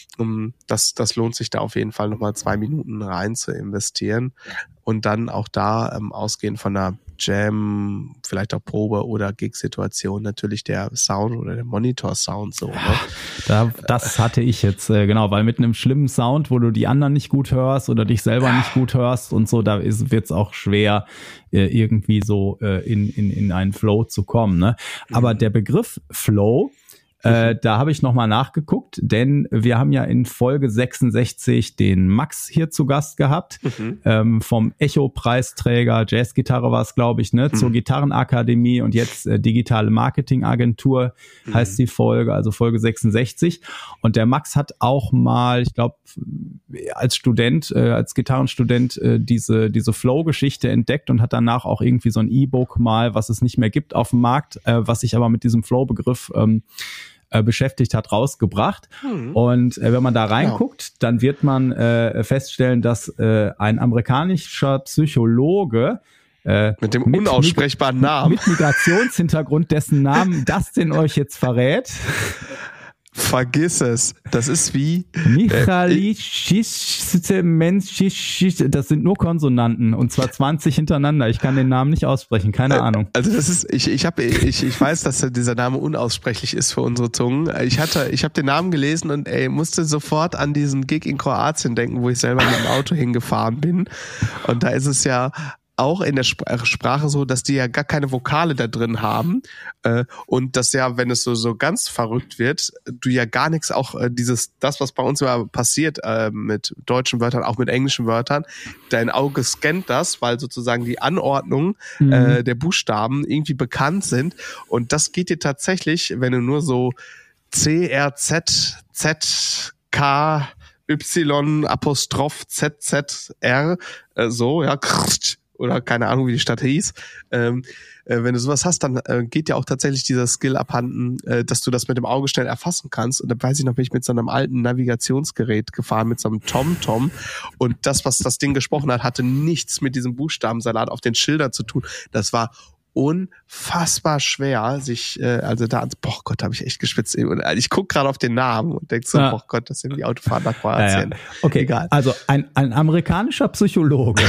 Das lohnt sich da auf jeden Fall nochmal 2 Minuten rein zu investieren und dann auch da ausgehend von einer Jam, vielleicht auch Probe oder Gig-Situation natürlich der Sound oder der Monitor-Sound so. Ne? Das hatte ich jetzt, genau, weil mit einem schlimmen Sound, wo du die anderen nicht gut hörst oder dich selber nicht gut hörst und so, da wird's auch schwer, irgendwie so in einen Flow zu kommen. Ne? Aber der Begriff Flow, da habe ich nochmal nachgeguckt, denn wir haben ja in Folge 66 den Max hier zu Gast gehabt, vom Echo-Preisträger, Jazzgitarre war es, glaube ich, ne, zur Gitarrenakademie und jetzt digitale Marketingagentur heißt die Folge, also Folge 66. Und der Max hat auch mal, ich glaube, als Student, als Gitarrenstudent diese Flow-Geschichte entdeckt und hat danach auch irgendwie so ein E-Book mal, was es nicht mehr gibt auf dem Markt, was sich aber mit diesem Flow-Begriff beschäftigt hat, rausgebracht. Und wenn man da reinguckt, dann wird man feststellen, dass ein amerikanischer Psychologe Mit dem unaussprechbaren Namen. Mit Migrationshintergrund, dessen Namen Dustin euch jetzt verrät. Vergiss es. Das ist wie das sind nur Konsonanten und zwar 20 hintereinander. Ich kann den Namen nicht aussprechen, keine Ahnung. Also das ist, ich weiß, dass dieser Name unaussprechlich ist für unsere Zungen. Ich habe den Namen gelesen und musste sofort an diesen Gig in Kroatien denken, wo ich selber mit dem Auto hingefahren bin. Und da ist es ja auch in der Sprache so, dass die ja gar keine Vokale da drin haben und dass ja, wenn es so ganz verrückt wird, du ja gar nichts auch das, was bei uns immer passiert mit deutschen Wörtern, auch mit englischen Wörtern, dein Auge scannt das, weil sozusagen die Anordnung der Buchstaben irgendwie bekannt sind und das geht dir tatsächlich, wenn du nur so C, R, Z, Z, K, Y, Apostroph, Z, Z, R, so, ja, oder keine Ahnung, wie die Stadt hieß. Wenn du sowas hast, dann geht ja auch tatsächlich dieser Skill abhanden, dass du das mit dem Auge schnell erfassen kannst. Und da weiß ich noch, bin ich mit so einem alten Navigationsgerät gefahren, mit so einem TomTom. Und das, was das Ding gesprochen hat, hatte nichts mit diesem Buchstabensalat auf den Schildern zu tun. Das war unfassbar schwer, sich, also da, boah Gott, habe ich echt geschwitzt. Ich gucke gerade auf den Namen und denke so, boah Gott, das sind die Autofahrt nach Kroatien. Ja. Okay, egal. Also ein amerikanischer Psychologe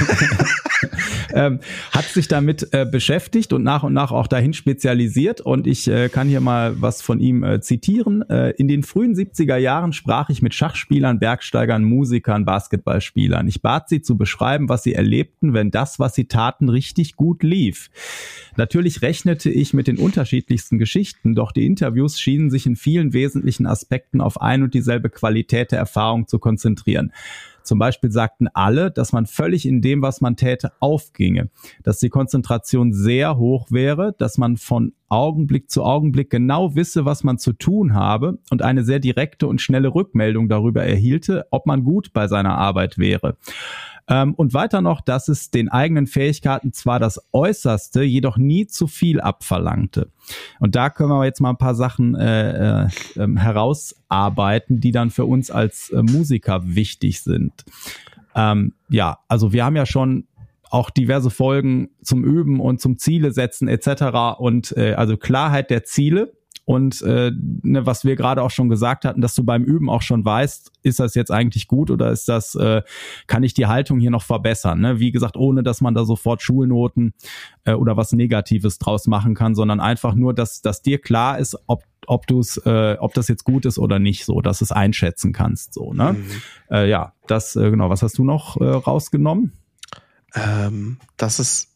hat sich damit beschäftigt und nach auch dahin spezialisiert und ich kann hier mal was von ihm zitieren. In den frühen 70er Jahren sprach ich mit Schachspielern, Bergsteigern, Musikern, Basketballspielern. Ich bat sie zu beschreiben, was sie erlebten, wenn das, was sie taten, richtig gut lief. Natürlich rechnete ich mit den unterschiedlichsten Geschichten, doch die Interviews schienen sich in vielen wesentlichen Aspekten auf ein und dieselbe Qualität der Erfahrung zu konzentrieren. Zum Beispiel sagten alle, dass man völlig in dem, was man täte, aufginge, dass die Konzentration sehr hoch wäre, dass man von Augenblick zu Augenblick genau wisse, was man zu tun habe und eine sehr direkte und schnelle Rückmeldung darüber erhielte, ob man gut bei seiner Arbeit wäre. Und weiter noch, dass es den eigenen Fähigkeiten zwar das Äußerste, jedoch nie zu viel abverlangte. Und da können wir jetzt mal ein paar Sachen herausarbeiten, die dann für uns als Musiker wichtig sind. Ja, also wir haben ja schon auch diverse Folgen zum Üben und zum Ziele setzen etc. Und also Klarheit der Ziele. Und was wir gerade auch schon gesagt hatten, dass du beim Üben auch schon weißt, ist das jetzt eigentlich gut oder ist das, kann ich die Haltung hier noch verbessern? Ne? Wie gesagt, ohne dass man da sofort Schulnoten oder was Negatives draus machen kann, sondern einfach nur, dass dir klar ist, ob das jetzt gut ist oder nicht, so, dass du es einschätzen kannst. So, ne? Ja, das genau. Was hast du noch rausgenommen? Das ist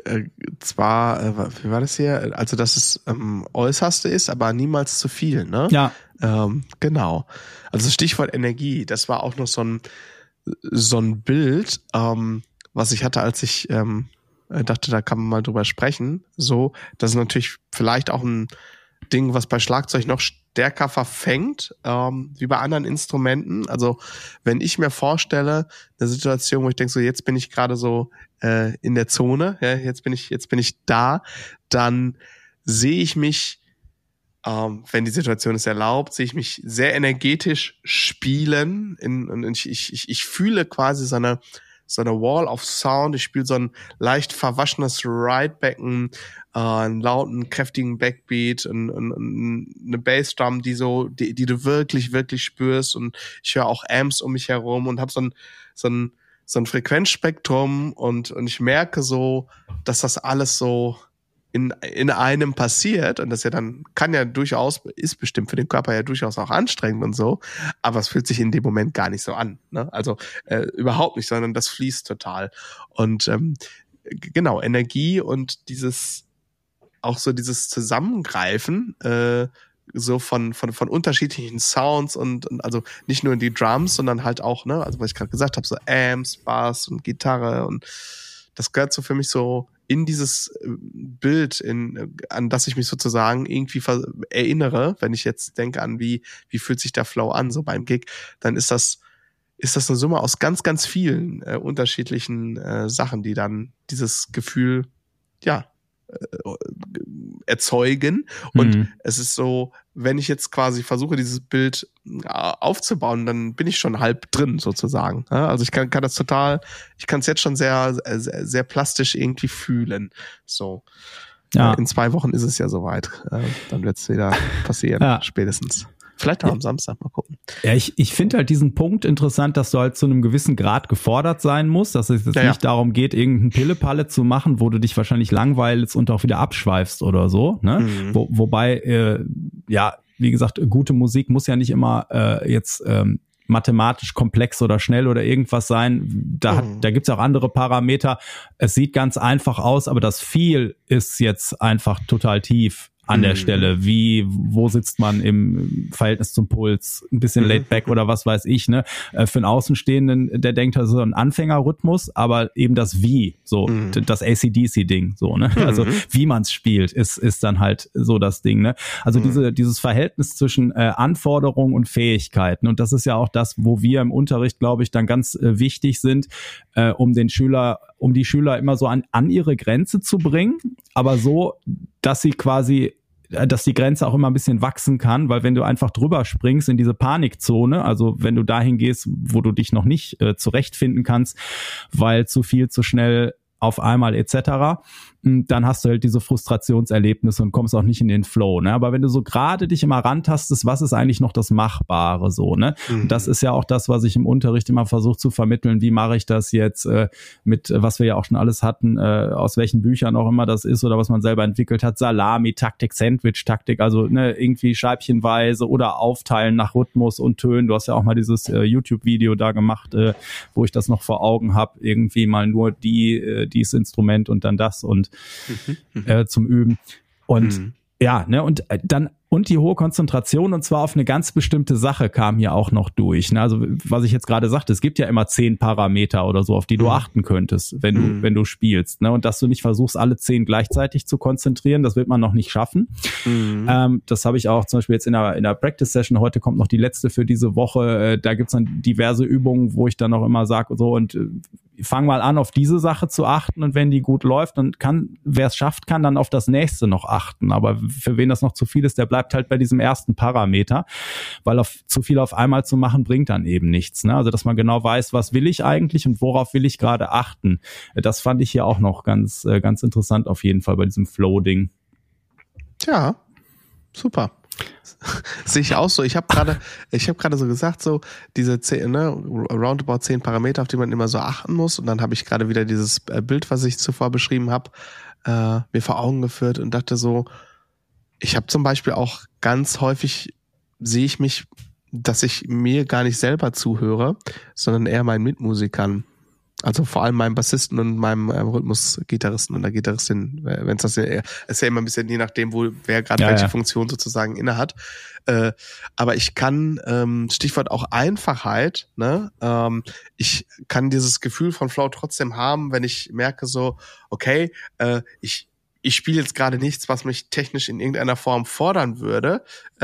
zwar, wie war das hier? Also, dass es Äußerste ist, aber niemals zu viel, ne? Ja. Genau. Also Stichwort Energie, das war auch noch so ein Bild, was ich hatte, als ich dachte, da kann man mal drüber sprechen. So, das ist natürlich vielleicht auch ein Ding, was bei Schlagzeug noch stärker verfängt, wie bei anderen Instrumenten. Also wenn ich mir vorstelle, eine Situation, wo ich denke, so jetzt bin ich gerade so in der Zone, ja, jetzt bin ich da, dann sehe ich mich, wenn die Situation es erlaubt, sehe ich mich sehr energetisch spielen und ich fühle quasi so eine Wall of Sound. Ich spiele so ein leicht verwaschenes Ride-Becken, einen lauten, kräftigen Backbeat und eine Bassdrum, die du wirklich, wirklich spürst. Und ich höre auch Amps um mich herum und habe so ein Frequenzspektrum und ich merke so, dass das alles so in einem passiert und das ja dann ist bestimmt für den Körper ja durchaus auch anstrengend und so, aber es fühlt sich in dem Moment gar nicht so an, ne? Also überhaupt nicht, sondern das fließt total und genau, Energie und dieses Zusammengreifen so von unterschiedlichen Sounds und also nicht nur in die Drums, sondern halt auch, ne, also was ich gerade gesagt habe, so Amps, Bass und Gitarre und das gehört so für mich so in dieses Bild, an das ich mich sozusagen irgendwie erinnere, wenn ich jetzt denke an wie fühlt sich der Flow an, so beim Gig, dann ist das eine Summe aus ganz, ganz vielen unterschiedlichen Sachen, die dann dieses Gefühl, ja, erzeugen. Und es ist so, wenn ich jetzt quasi versuche, dieses Bild aufzubauen, dann bin ich schon halb drin sozusagen. Also ich kann das total, ich kann es jetzt schon sehr, sehr, sehr plastisch irgendwie fühlen. So. Ja. In 2 Wochen ist es ja soweit. Dann wird es wieder passieren, spätestens. Vielleicht auch am Samstag, mal gucken. Ja, ich finde halt diesen Punkt interessant, dass du halt zu einem gewissen Grad gefordert sein musst, dass es jetzt nicht darum geht, irgendein Pillepalle zu machen, wo du dich wahrscheinlich langweilst und auch wieder abschweifst oder so. Ne? Wobei, wie gesagt, gute Musik muss ja nicht immer jetzt mathematisch komplex oder schnell oder irgendwas sein. Da gibt's ja auch andere Parameter. Es sieht ganz einfach aus, aber das Feel ist jetzt einfach total tief an der Stelle. Wo sitzt man im Verhältnis zum Puls? Ein bisschen laid back oder was weiß ich, ne? Für einen Außenstehenden, der denkt also ein Anfängerrhythmus, aber eben das Wie, so, das AC/DC-Ding, so, ne? Also, wie man's spielt, ist dann halt so das Ding, ne? Also dieses Verhältnis zwischen Anforderungen und Fähigkeiten. Und das ist ja auch das, wo wir im Unterricht, glaube ich, dann ganz wichtig sind, um die Schüler immer so an ihre Grenze zu bringen, aber so, dass die Grenze auch immer ein bisschen wachsen kann, weil wenn du einfach drüber springst in diese Panikzone, also wenn du dahin gehst, wo du dich noch nicht zurechtfinden kannst, weil zu viel, zu schnell auf einmal etc., dann hast du halt diese Frustrationserlebnisse und kommst auch nicht in den Flow, ne? Aber wenn du so gerade dich immer rantastest, was ist eigentlich noch das Machbare, so, ne? Und das ist ja auch das, was ich im Unterricht immer versuche zu vermitteln. Wie mache ich das jetzt mit, was wir ja auch schon alles hatten, aus welchen Büchern auch immer das ist oder was man selber entwickelt hat, Salami-Taktik, Sandwich-Taktik, also ne, irgendwie scheibchenweise oder aufteilen nach Rhythmus und Tönen. Du hast ja auch mal dieses YouTube-Video da gemacht, wo ich das noch vor Augen habe, irgendwie mal nur dieses Instrument und dann das und zum Üben. Und ja, ne, und dann und die hohe Konzentration und zwar auf eine ganz bestimmte Sache kam hier auch noch durch. Ne? Also was ich jetzt gerade sagte, es gibt ja immer 10 Parameter oder so, auf die du achten könntest, wenn du spielst. Ne? Und dass du nicht versuchst, alle 10 gleichzeitig zu konzentrieren, das wird man noch nicht schaffen. Das habe ich auch zum Beispiel jetzt in der Practice-Session, heute kommt noch die letzte für diese Woche, da gibt's dann diverse Übungen, wo ich dann auch immer sage, so und fang mal an, auf diese Sache zu achten und wenn die gut läuft, dann wer es schafft, kann dann auf das nächste noch achten. Aber für wen das noch zu viel ist, der bleibt halt bei diesem ersten Parameter, weil zu viel auf einmal zu machen, bringt dann eben nichts. Ne? Also, dass man genau weiß, was will ich eigentlich und worauf will ich gerade achten. Das fand ich hier auch noch ganz interessant auf jeden Fall bei diesem Flow-Ding. Ja, super. Sehe ich auch so. Ich habe gerade so gesagt, so diese 10, ne, roundabout 10 Parameter, auf die man immer so achten muss. Und dann habe ich gerade wieder dieses Bild, was ich zuvor beschrieben habe, mir vor Augen geführt und dachte so, ich habe zum Beispiel auch ganz häufig, sehe ich mich, dass ich mir gar nicht selber zuhöre, sondern eher meinen Mitmusikern. Also vor allem meinem Bassisten und meinem Rhythmusgitarristen und der Gitarristin, wenn es das ist ja immer ein bisschen je nachdem, wer gerade welche Funktion sozusagen inne hat. Aber ich kann, Stichwort auch Einfachheit, ne? Ich kann dieses Gefühl von Flow trotzdem haben, wenn ich merke so, okay, ich spiele jetzt gerade nichts, was mich technisch in irgendeiner Form fordern würde.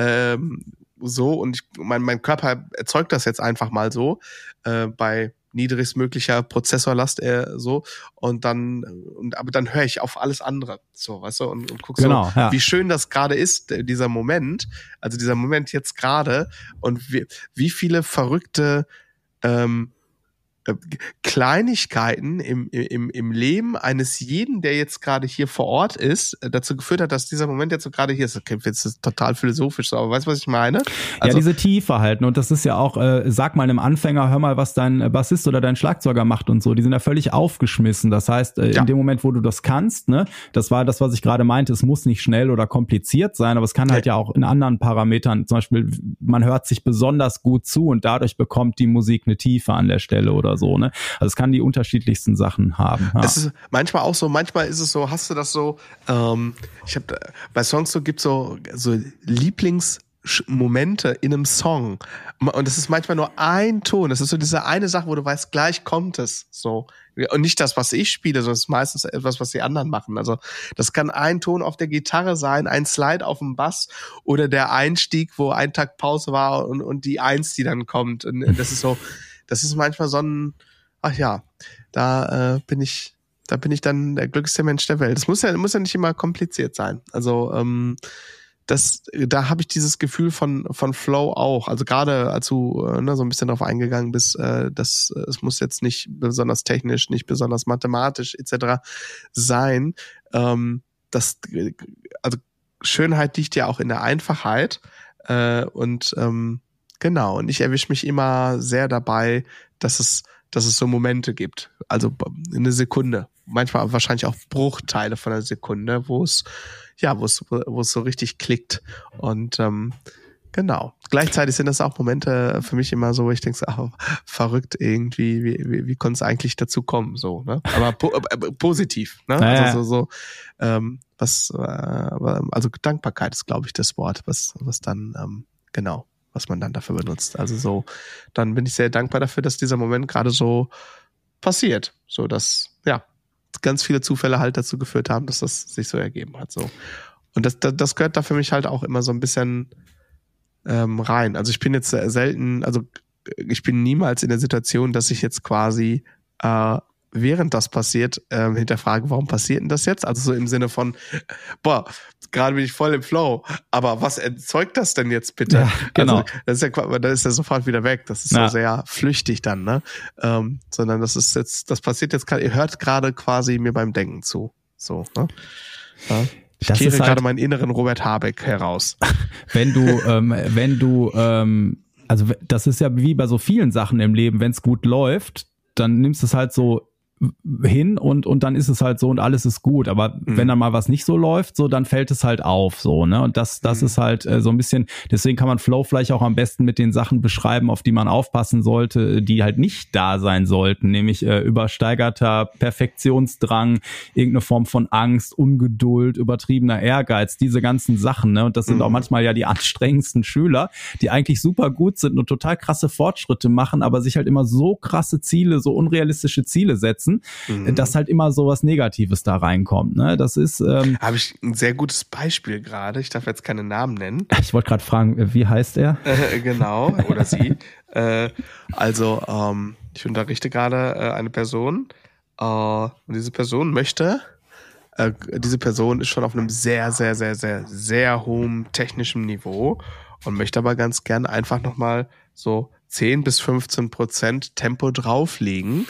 So, und mein Körper erzeugt das jetzt einfach mal so, bei niedrigstmöglicher Prozessorlast so und aber dann höre ich auf alles andere, so, weißt du, und guck so, wie schön das gerade ist, dieser Moment jetzt gerade und wie viele verrückte Kleinigkeiten im Leben eines jeden, der jetzt gerade hier vor Ort ist, dazu geführt hat, dass dieser Moment jetzt so gerade hier ist. Okay, jetzt ist total philosophisch, so, aber weißt du, was ich meine? Also, ja, diese Tiefe halt. Und das ist ja auch, sag mal einem Anfänger, hör mal, was dein Bassist oder dein Schlagzeuger macht und so. Die sind ja völlig aufgeschmissen. Das heißt, in dem Moment, wo du das kannst, ne, das war das, was ich gerade meinte, es muss nicht schnell oder kompliziert sein, aber es kann halt ja auch in anderen Parametern, zum Beispiel, man hört sich besonders gut zu und dadurch bekommt die Musik eine Tiefe an der Stelle oder so, ne? Also es kann die unterschiedlichsten Sachen haben. Ja. Es ist manchmal auch so, manchmal ist es so, hast du das so, ich habe bei Songs so, gibt so Lieblingsmomente in einem Song und es ist manchmal nur ein Ton, das ist so diese eine Sache, wo du weißt, gleich kommt es, so. Und nicht das, was ich spiele, sondern es ist meistens etwas, was die anderen machen. Also das kann ein Ton auf der Gitarre sein, ein Slide auf dem Bass oder der Einstieg, wo ein Takt Pause war und die Eins, die dann kommt. Und das ist so, das ist manchmal so ein, ach ja, da bin ich da bin ich dann der glücklichste Mensch der Welt. Das muss ja nicht immer kompliziert sein. Also da habe ich dieses Gefühl von Flow auch. Also gerade als du so ein bisschen drauf eingegangen bist, es muss jetzt nicht besonders technisch, nicht besonders mathematisch etc. sein. Also Schönheit liegt ja auch in der Einfachheit. Und ich erwische mich immer sehr dabei, dass es so Momente gibt. Also eine Sekunde. Manchmal wahrscheinlich auch Bruchteile von einer Sekunde, wo es so richtig klickt. Und gleichzeitig sind das auch Momente für mich immer so, wo ich denke, verrückt irgendwie, wie konnte es eigentlich dazu kommen, so, ne? Aber positiv, ne? Naja. Also also Dankbarkeit ist, glaube ich, das Wort, was dann, was man dann dafür benutzt. Also so, dann bin ich sehr dankbar dafür, dass dieser Moment gerade so passiert. So, dass, ganz viele Zufälle halt dazu geführt haben, dass das sich so ergeben hat, so. Und das gehört da für mich halt auch immer so ein bisschen rein. Also ich bin jetzt selten, also ich bin niemals in der Situation, dass ich jetzt quasi während das passiert, hinterfrage, warum passiert denn das jetzt? Also so im Sinne von, gerade bin ich voll im Flow, aber was erzeugt das denn jetzt bitte? Ja, genau. Also das ist ja sofort wieder weg. Das ist so sehr flüchtig dann, ne? Sondern das passiert jetzt gerade, ihr hört gerade quasi mir beim Denken zu. So, ne? Ja. Ich kehre gerade meinen inneren Robert Habeck heraus. Wenn du, also das ist ja wie bei so vielen Sachen im Leben, wenn es gut läuft, dann nimmst du es halt so hin und dann ist es halt so und alles ist gut. Aber wenn dann mal was nicht so läuft, so dann fällt es halt auf, so, ne? Und das ist halt so ein bisschen, deswegen kann man Flow vielleicht auch am besten mit den Sachen beschreiben, auf die man aufpassen sollte, die halt nicht da sein sollten, nämlich übersteigerter Perfektionsdrang, irgendeine Form von Angst, Ungeduld, übertriebener Ehrgeiz, diese ganzen Sachen, ne? Und das sind auch manchmal ja die anstrengendsten Schüler, die eigentlich super gut sind und total krasse Fortschritte machen, aber sich halt immer so krasse Ziele, so unrealistische Ziele setzen, dass halt immer so was Negatives da reinkommt. Ne? Das ist habe ich ein sehr gutes Beispiel gerade. Ich darf jetzt keine Namen nennen. Ich wollte gerade fragen, wie heißt er? Genau, oder sie. Ich unterrichte gerade eine Person und diese Person ist schon auf einem sehr, sehr, sehr, sehr, sehr hohen technischen Niveau und möchte aber ganz gern einfach nochmal so 10-15% Tempo drauflegen.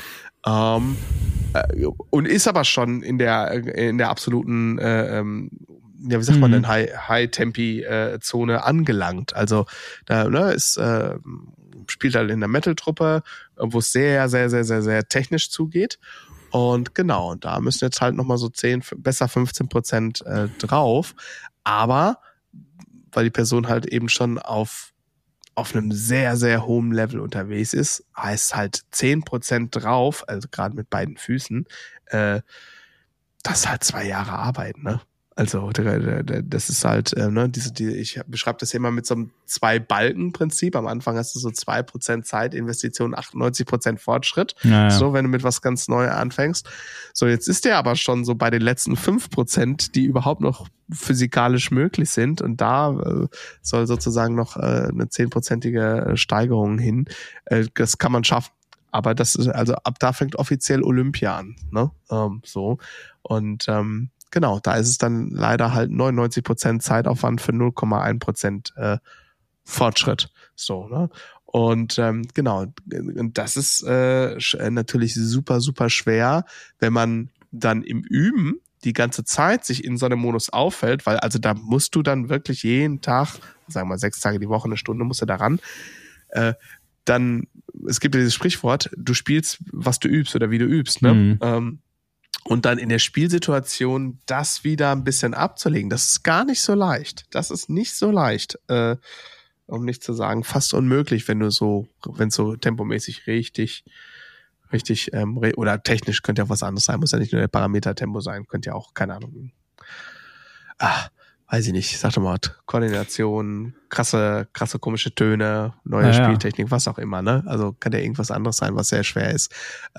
Und ist aber schon in der absoluten, wie sagt man denn, High-Tempi-Zone angelangt. Also da spielt halt in der Metal-Truppe, wo es sehr, sehr, sehr, sehr, sehr technisch zugeht. Und genau, da müssen jetzt halt nochmal so 15% drauf. Aber weil die Person halt eben schon auf einem sehr, sehr hohen Level unterwegs ist, heißt halt 10% drauf, also gerade mit beiden Füßen, das ist halt 2 Jahre Arbeit, ne? Also das ist halt, ich beschreibe das hier immer mit so einem 2-Balken-Prinzip. Am Anfang hast du so 2% Zeitinvestition, 98% Fortschritt. Ja. So, wenn du mit was ganz Neues anfängst. So, jetzt ist der aber schon so bei den letzten 5%, die überhaupt noch physikalisch möglich sind. Und da soll sozusagen noch eine 10%ige Steigerung hin. Das kann man schaffen. Aber das ist, also ab da fängt offiziell Olympia an, ne? So. Und genau, da ist es dann leider halt 99% Zeitaufwand für 0,1% Fortschritt. So, ne? Und genau, und das ist natürlich super, super schwer, wenn man dann im Üben die ganze Zeit sich in so einem Modus auffällt, weil also da musst du dann wirklich jeden Tag, sagen wir mal 6 Tage die Woche, 1 Stunde musst du daran, dann, es gibt ja dieses Sprichwort, du spielst, was du übst oder wie du übst, ne? Und dann in der Spielsituation das wieder ein bisschen abzulegen, das ist gar nicht so leicht. Das ist nicht so leicht, um nicht zu sagen, fast unmöglich, wenn es so tempomäßig richtig, oder technisch könnte ja auch was anderes sein, muss ja nicht nur der Parameter Tempo sein, könnte ja auch, keine Ahnung, weiß ich nicht, sag doch mal, Koordination, krasse komische Töne, neue Spieltechnik, was auch immer, ne? Also kann ja irgendwas anderes sein, was sehr schwer ist.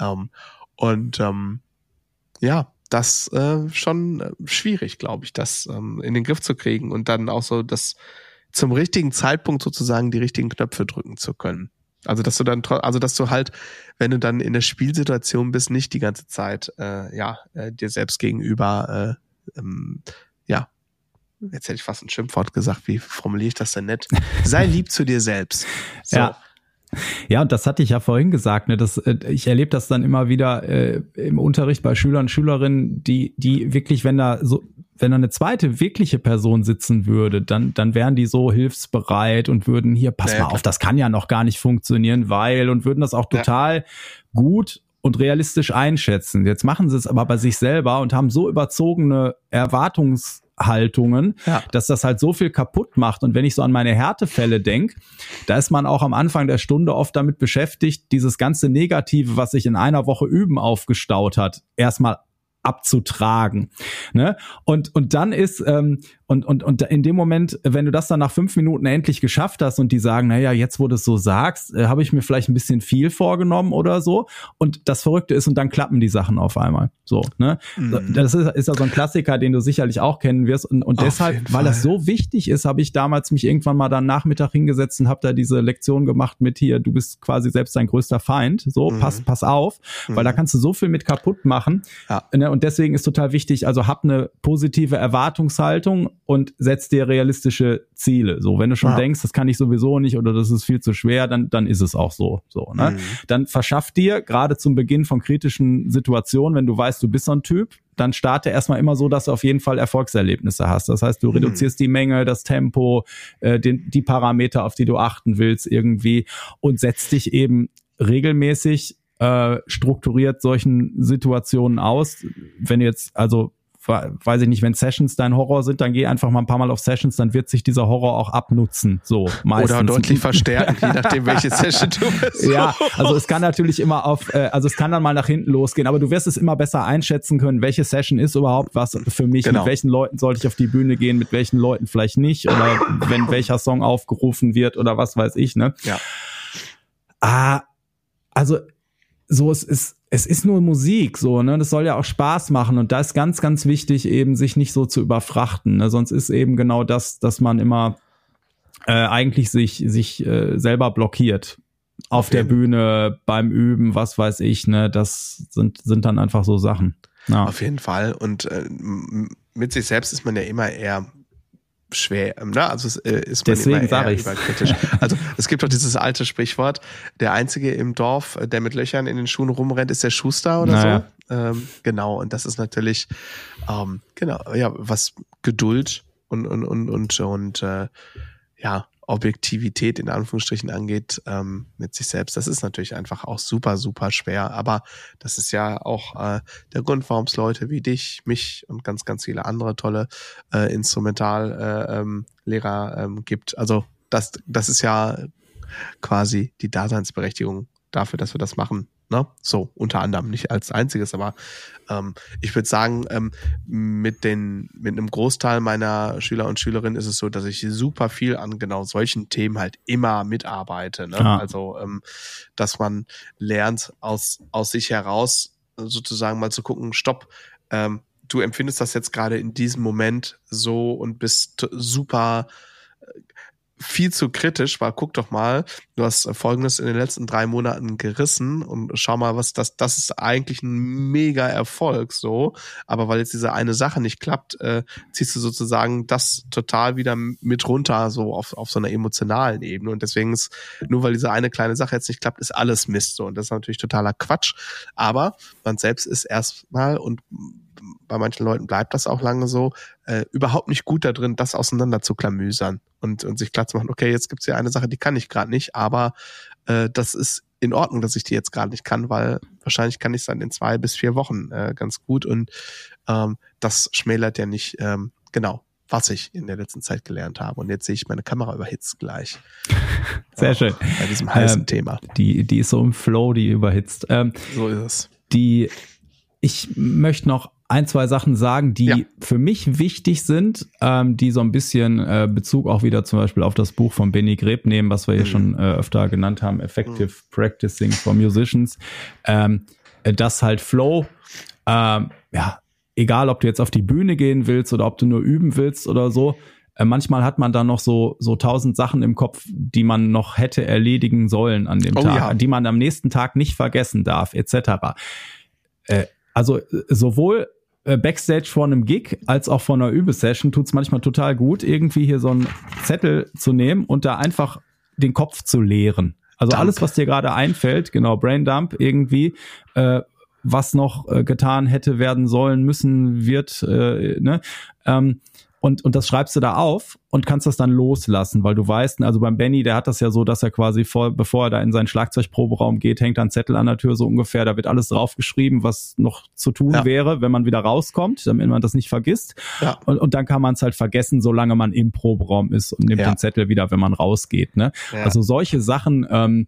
Ja, das schon schwierig, glaube ich, das in den Griff zu kriegen und dann auch so das zum richtigen Zeitpunkt sozusagen die richtigen Knöpfe drücken zu können. Also dass du halt, wenn du dann in der Spielsituation bist, nicht die ganze Zeit dir selbst gegenüber jetzt hätte ich fast ein Schimpfwort gesagt, wie formuliere ich das denn nett? Sei lieb zu dir selbst. So. Ja, und das hatte ich ja vorhin gesagt, ne, ich erlebe das dann immer wieder im Unterricht bei Schülern und Schülerinnen, die wirklich, wenn da eine zweite wirkliche Person sitzen würde, dann wären die so hilfsbereit und würden hier, pass mal auf, das kann ja noch gar nicht funktionieren, und würden das auch total gut und realistisch einschätzen. Jetzt machen sie es aber bei sich selber und haben so überzogene Erwartungshaltungen, dass das halt so viel kaputt macht. Und wenn ich so an meine Härtefälle denke, da ist man auch am Anfang der Stunde oft damit beschäftigt, dieses ganze Negative, was sich in einer Woche Üben aufgestaut hat, erstmal abzutragen, ne? Und dann ist und in dem Moment, wenn du das dann nach 5 Minuten endlich geschafft hast und die sagen, naja, jetzt wo du es so sagst, habe ich mir vielleicht ein bisschen viel vorgenommen oder so. Und das Verrückte ist, und dann klappen die Sachen auf einmal. So, ne? Das ist ja so ein Klassiker, den du sicherlich auch kennen wirst. Und deshalb, weil das so wichtig ist, habe ich damals mich irgendwann mal dann Nachmittag hingesetzt und habe da diese Lektion gemacht mit hier, du bist quasi selbst dein größter Feind. So, pass auf, weil da kannst du so viel mit kaputt machen. Ja. Ne? Und deswegen ist total wichtig, also hab eine positive Erwartungshaltung und setz dir realistische Ziele. So, wenn du schon denkst, das kann ich sowieso nicht oder das ist viel zu schwer, dann ist es auch so. Ne? Dann verschaff dir gerade zum Beginn von kritischen Situationen, wenn du weißt, du bist so ein Typ, dann starte erstmal immer so, dass du auf jeden Fall Erfolgserlebnisse hast. Das heißt, du reduzierst die Menge, das Tempo, die Parameter, auf die du achten willst irgendwie und setzt dich eben regelmäßig strukturiert solchen Situationen aus. Wenn jetzt, also weiß ich nicht, wenn Sessions dein Horror sind, dann geh einfach mal ein paar Mal auf Sessions, dann wird sich dieser Horror auch abnutzen, so meistens. Oder deutlich verstärken, je nachdem, welche Session du bist. Ja, also es kann natürlich immer also es kann dann mal nach hinten losgehen, aber du wirst es immer besser einschätzen können, welche Session ist überhaupt was für mich, mit welchen Leuten sollte ich auf die Bühne gehen, mit welchen Leuten vielleicht nicht, oder wenn welcher Song aufgerufen wird oder was weiß ich, ne? Ja. Also so, es ist nur Musik, so, ne, das soll ja auch Spaß machen und da ist ganz, ganz wichtig eben, sich nicht so zu überfrachten, ne, sonst ist eben genau das, dass man immer eigentlich sich selber blockiert auf der Bühne, beim Üben, was weiß ich, ne, das sind dann einfach so Sachen. Ja. Auf jeden Fall und mit sich selbst ist man ja immer eher schwer, ne? Also ist man deswegen immer eher überkritisch. Also es gibt doch dieses alte Sprichwort, der Einzige im Dorf, der mit Löchern in den Schuhen rumrennt, ist der Schuster oder so. Genau, und das ist natürlich was Geduld und Objektivität in Anführungsstrichen angeht mit sich selbst. Das ist natürlich einfach auch super, super schwer. Aber das ist ja auch der Grund, warum es Leute wie dich, mich und ganz, ganz viele andere tolle Instrumentallehrer gibt. Also das ist ja quasi die Daseinsberechtigung dafür, dass wir das machen. Ne? So, unter anderem, nicht als einziges, aber ich würde sagen, mit einem Großteil meiner Schüler und Schülerinnen ist es so, dass ich super viel an genau solchen Themen halt immer mitarbeite. Ne? Ja. Also, dass man lernt, aus sich heraus sozusagen mal zu gucken, stopp, du empfindest das jetzt gerade in diesem Moment so und bist super viel zu kritisch, weil guck doch mal, du hast Folgendes in den letzten 3 Monaten gerissen und schau mal, was das ist eigentlich ein mega Erfolg, so, aber weil jetzt diese eine Sache nicht klappt, ziehst du sozusagen das total wieder mit runter, so auf so einer emotionalen Ebene und deswegen ist, nur weil diese eine kleine Sache jetzt nicht klappt, ist alles Mist, so, und das ist natürlich totaler Quatsch, aber man selbst ist erstmal, und bei manchen Leuten bleibt das auch lange so, überhaupt nicht gut da drin, das auseinander zu klamüsern und sich klar zu machen, okay, jetzt gibt's hier eine Sache, die kann ich gerade nicht, aber das ist in Ordnung, dass ich die jetzt gerade nicht kann, weil wahrscheinlich kann ich es dann in 2 bis 4 Wochen ganz gut und das schmälert ja nicht was ich in der letzten Zeit gelernt habe. Und jetzt sehe ich, meine Kamera überhitzt gleich. Sehr schön. Bei diesem heißen Thema. Die ist so im Flow, die überhitzt. So ist es. Ich möchte noch 1, 2 Sachen sagen, die für mich wichtig sind, die so ein bisschen Bezug auch wieder zum Beispiel auf das Buch von Benny Greb nehmen, was wir hier schon öfter genannt haben, Effective Practicing for Musicians. Das halt Flow, egal ob du jetzt auf die Bühne gehen willst oder ob du nur üben willst oder so, manchmal hat man dann noch so 1000 Sachen im Kopf, die man noch hätte erledigen sollen an dem Tag, die man am nächsten Tag nicht vergessen darf, etc. Also sowohl Backstage vor einem Gig als auch vor einer Übesession tut's manchmal total gut, irgendwie hier so einen Zettel zu nehmen und da einfach den Kopf zu leeren. Also alles, was dir gerade einfällt, genau, Braindump irgendwie, was noch getan hätte werden sollen, müssen, wird, ne? Und das schreibst du da auf und kannst das dann loslassen, weil du weißt, also beim Benny, der hat das ja so, dass er quasi bevor er da in seinen Schlagzeugproberaum geht, hängt da ein Zettel an der Tür so ungefähr, da wird alles draufgeschrieben, was noch zu tun wäre, wenn man wieder rauskommt, damit man das nicht vergisst. Ja. Und dann kann man es halt vergessen, solange man im Proberaum ist und nimmt den Zettel wieder, wenn man rausgeht. Ne? Ja. Also solche Sachen,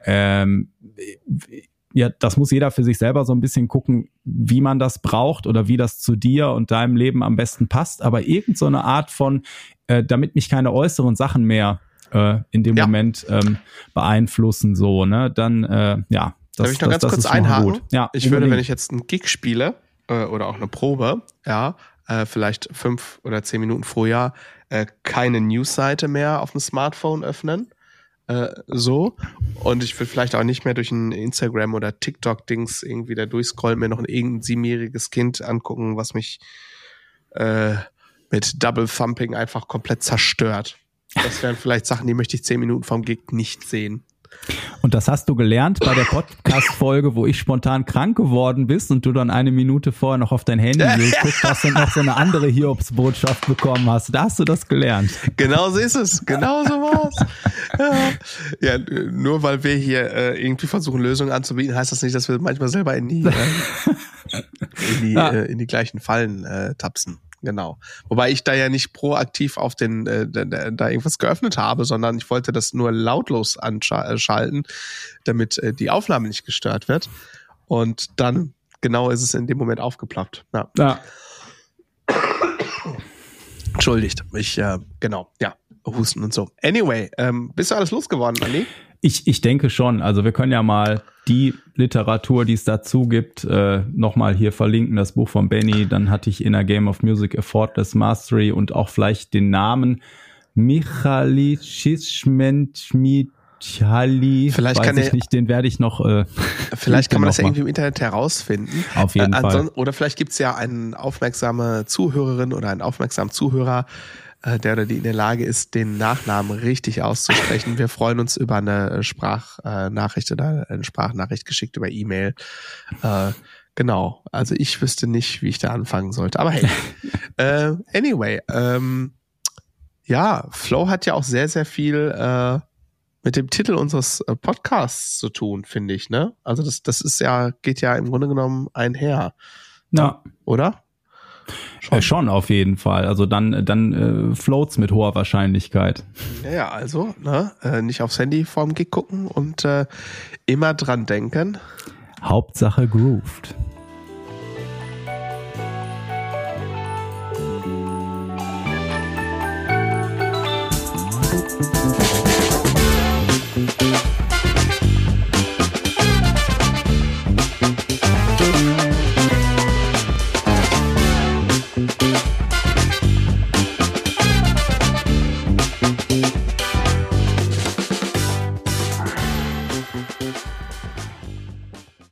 ja, das muss jeder für sich selber so ein bisschen gucken, wie man das braucht oder wie das zu dir und deinem Leben am besten passt. Aber irgend so eine Art von, damit mich keine äußeren Sachen mehr in dem Moment beeinflussen, so, ne, dann, ja. Darf ich noch ganz kurz einhaken? Ja, ich würde, wenn ich jetzt einen Gig spiele oder auch eine Probe, vielleicht 5 oder 10 Minuten vorher, keine Newsseite mehr auf dem Smartphone öffnen. So, und ich will vielleicht auch nicht mehr durch ein Instagram oder TikTok-Dings irgendwie da durchscrollen, mir noch irgendein 7-jähriges Kind angucken, was mich mit Double Thumping einfach komplett zerstört. Das wären vielleicht Sachen, die möchte ich 10 Minuten vom Gig nicht sehen. Und das hast du gelernt bei der Podcast-Folge, wo ich spontan krank geworden bist und du dann 1 Minute vorher noch auf dein Handy geguckt hast und noch so eine andere Hiobsbotschaft bekommen hast. Da hast du das gelernt. Genau so ist es. Genau so war's. Ja, nur weil wir hier irgendwie versuchen, Lösungen anzubieten, heißt das nicht, dass wir manchmal selber in die gleichen Fallen tapsen. Genau. Wobei ich da ja nicht proaktiv auf da irgendwas geöffnet habe, sondern ich wollte das nur lautlos anschalten, damit die Aufnahme nicht gestört wird. Und dann genau ist es in dem Moment aufgeploppt. Ja. Entschuldigt. Husten und so. Anyway, bist du alles losgeworden, Andi? Ich denke schon. Also wir können ja mal die Literatur, die es dazu gibt, nochmal hier verlinken. Das Buch von Benny. Dann hatte ich Inner Game of Music, Effortless Mastery und auch vielleicht den Namen Mihaly Csikszentmihalyi. Vielleicht weiß ich nicht, den werde ich noch. Vielleicht kann man das ja irgendwie im Internet herausfinden. Auf jeden Fall. Oder vielleicht gibt es ja eine aufmerksame Zuhörerin oder einen aufmerksamen Zuhörer, der oder die in der Lage ist, den Nachnamen richtig auszusprechen. Wir freuen uns über eine Sprachnachricht oder eine Sprachnachricht geschickt über E-Mail. Genau. Also ich wüsste nicht, wie ich da anfangen sollte. Aber hey. Anyway. Flow hat ja auch sehr, sehr viel mit dem Titel unseres Podcasts zu tun, finde ich, ne? Also das ist ja, geht ja im Grunde genommen einher. Ja. Oder? Schon auf jeden Fall. Also dann float's mit hoher Wahrscheinlichkeit. Ja, also nicht aufs Handy vorm Gig gucken und immer dran denken. Hauptsache grooved.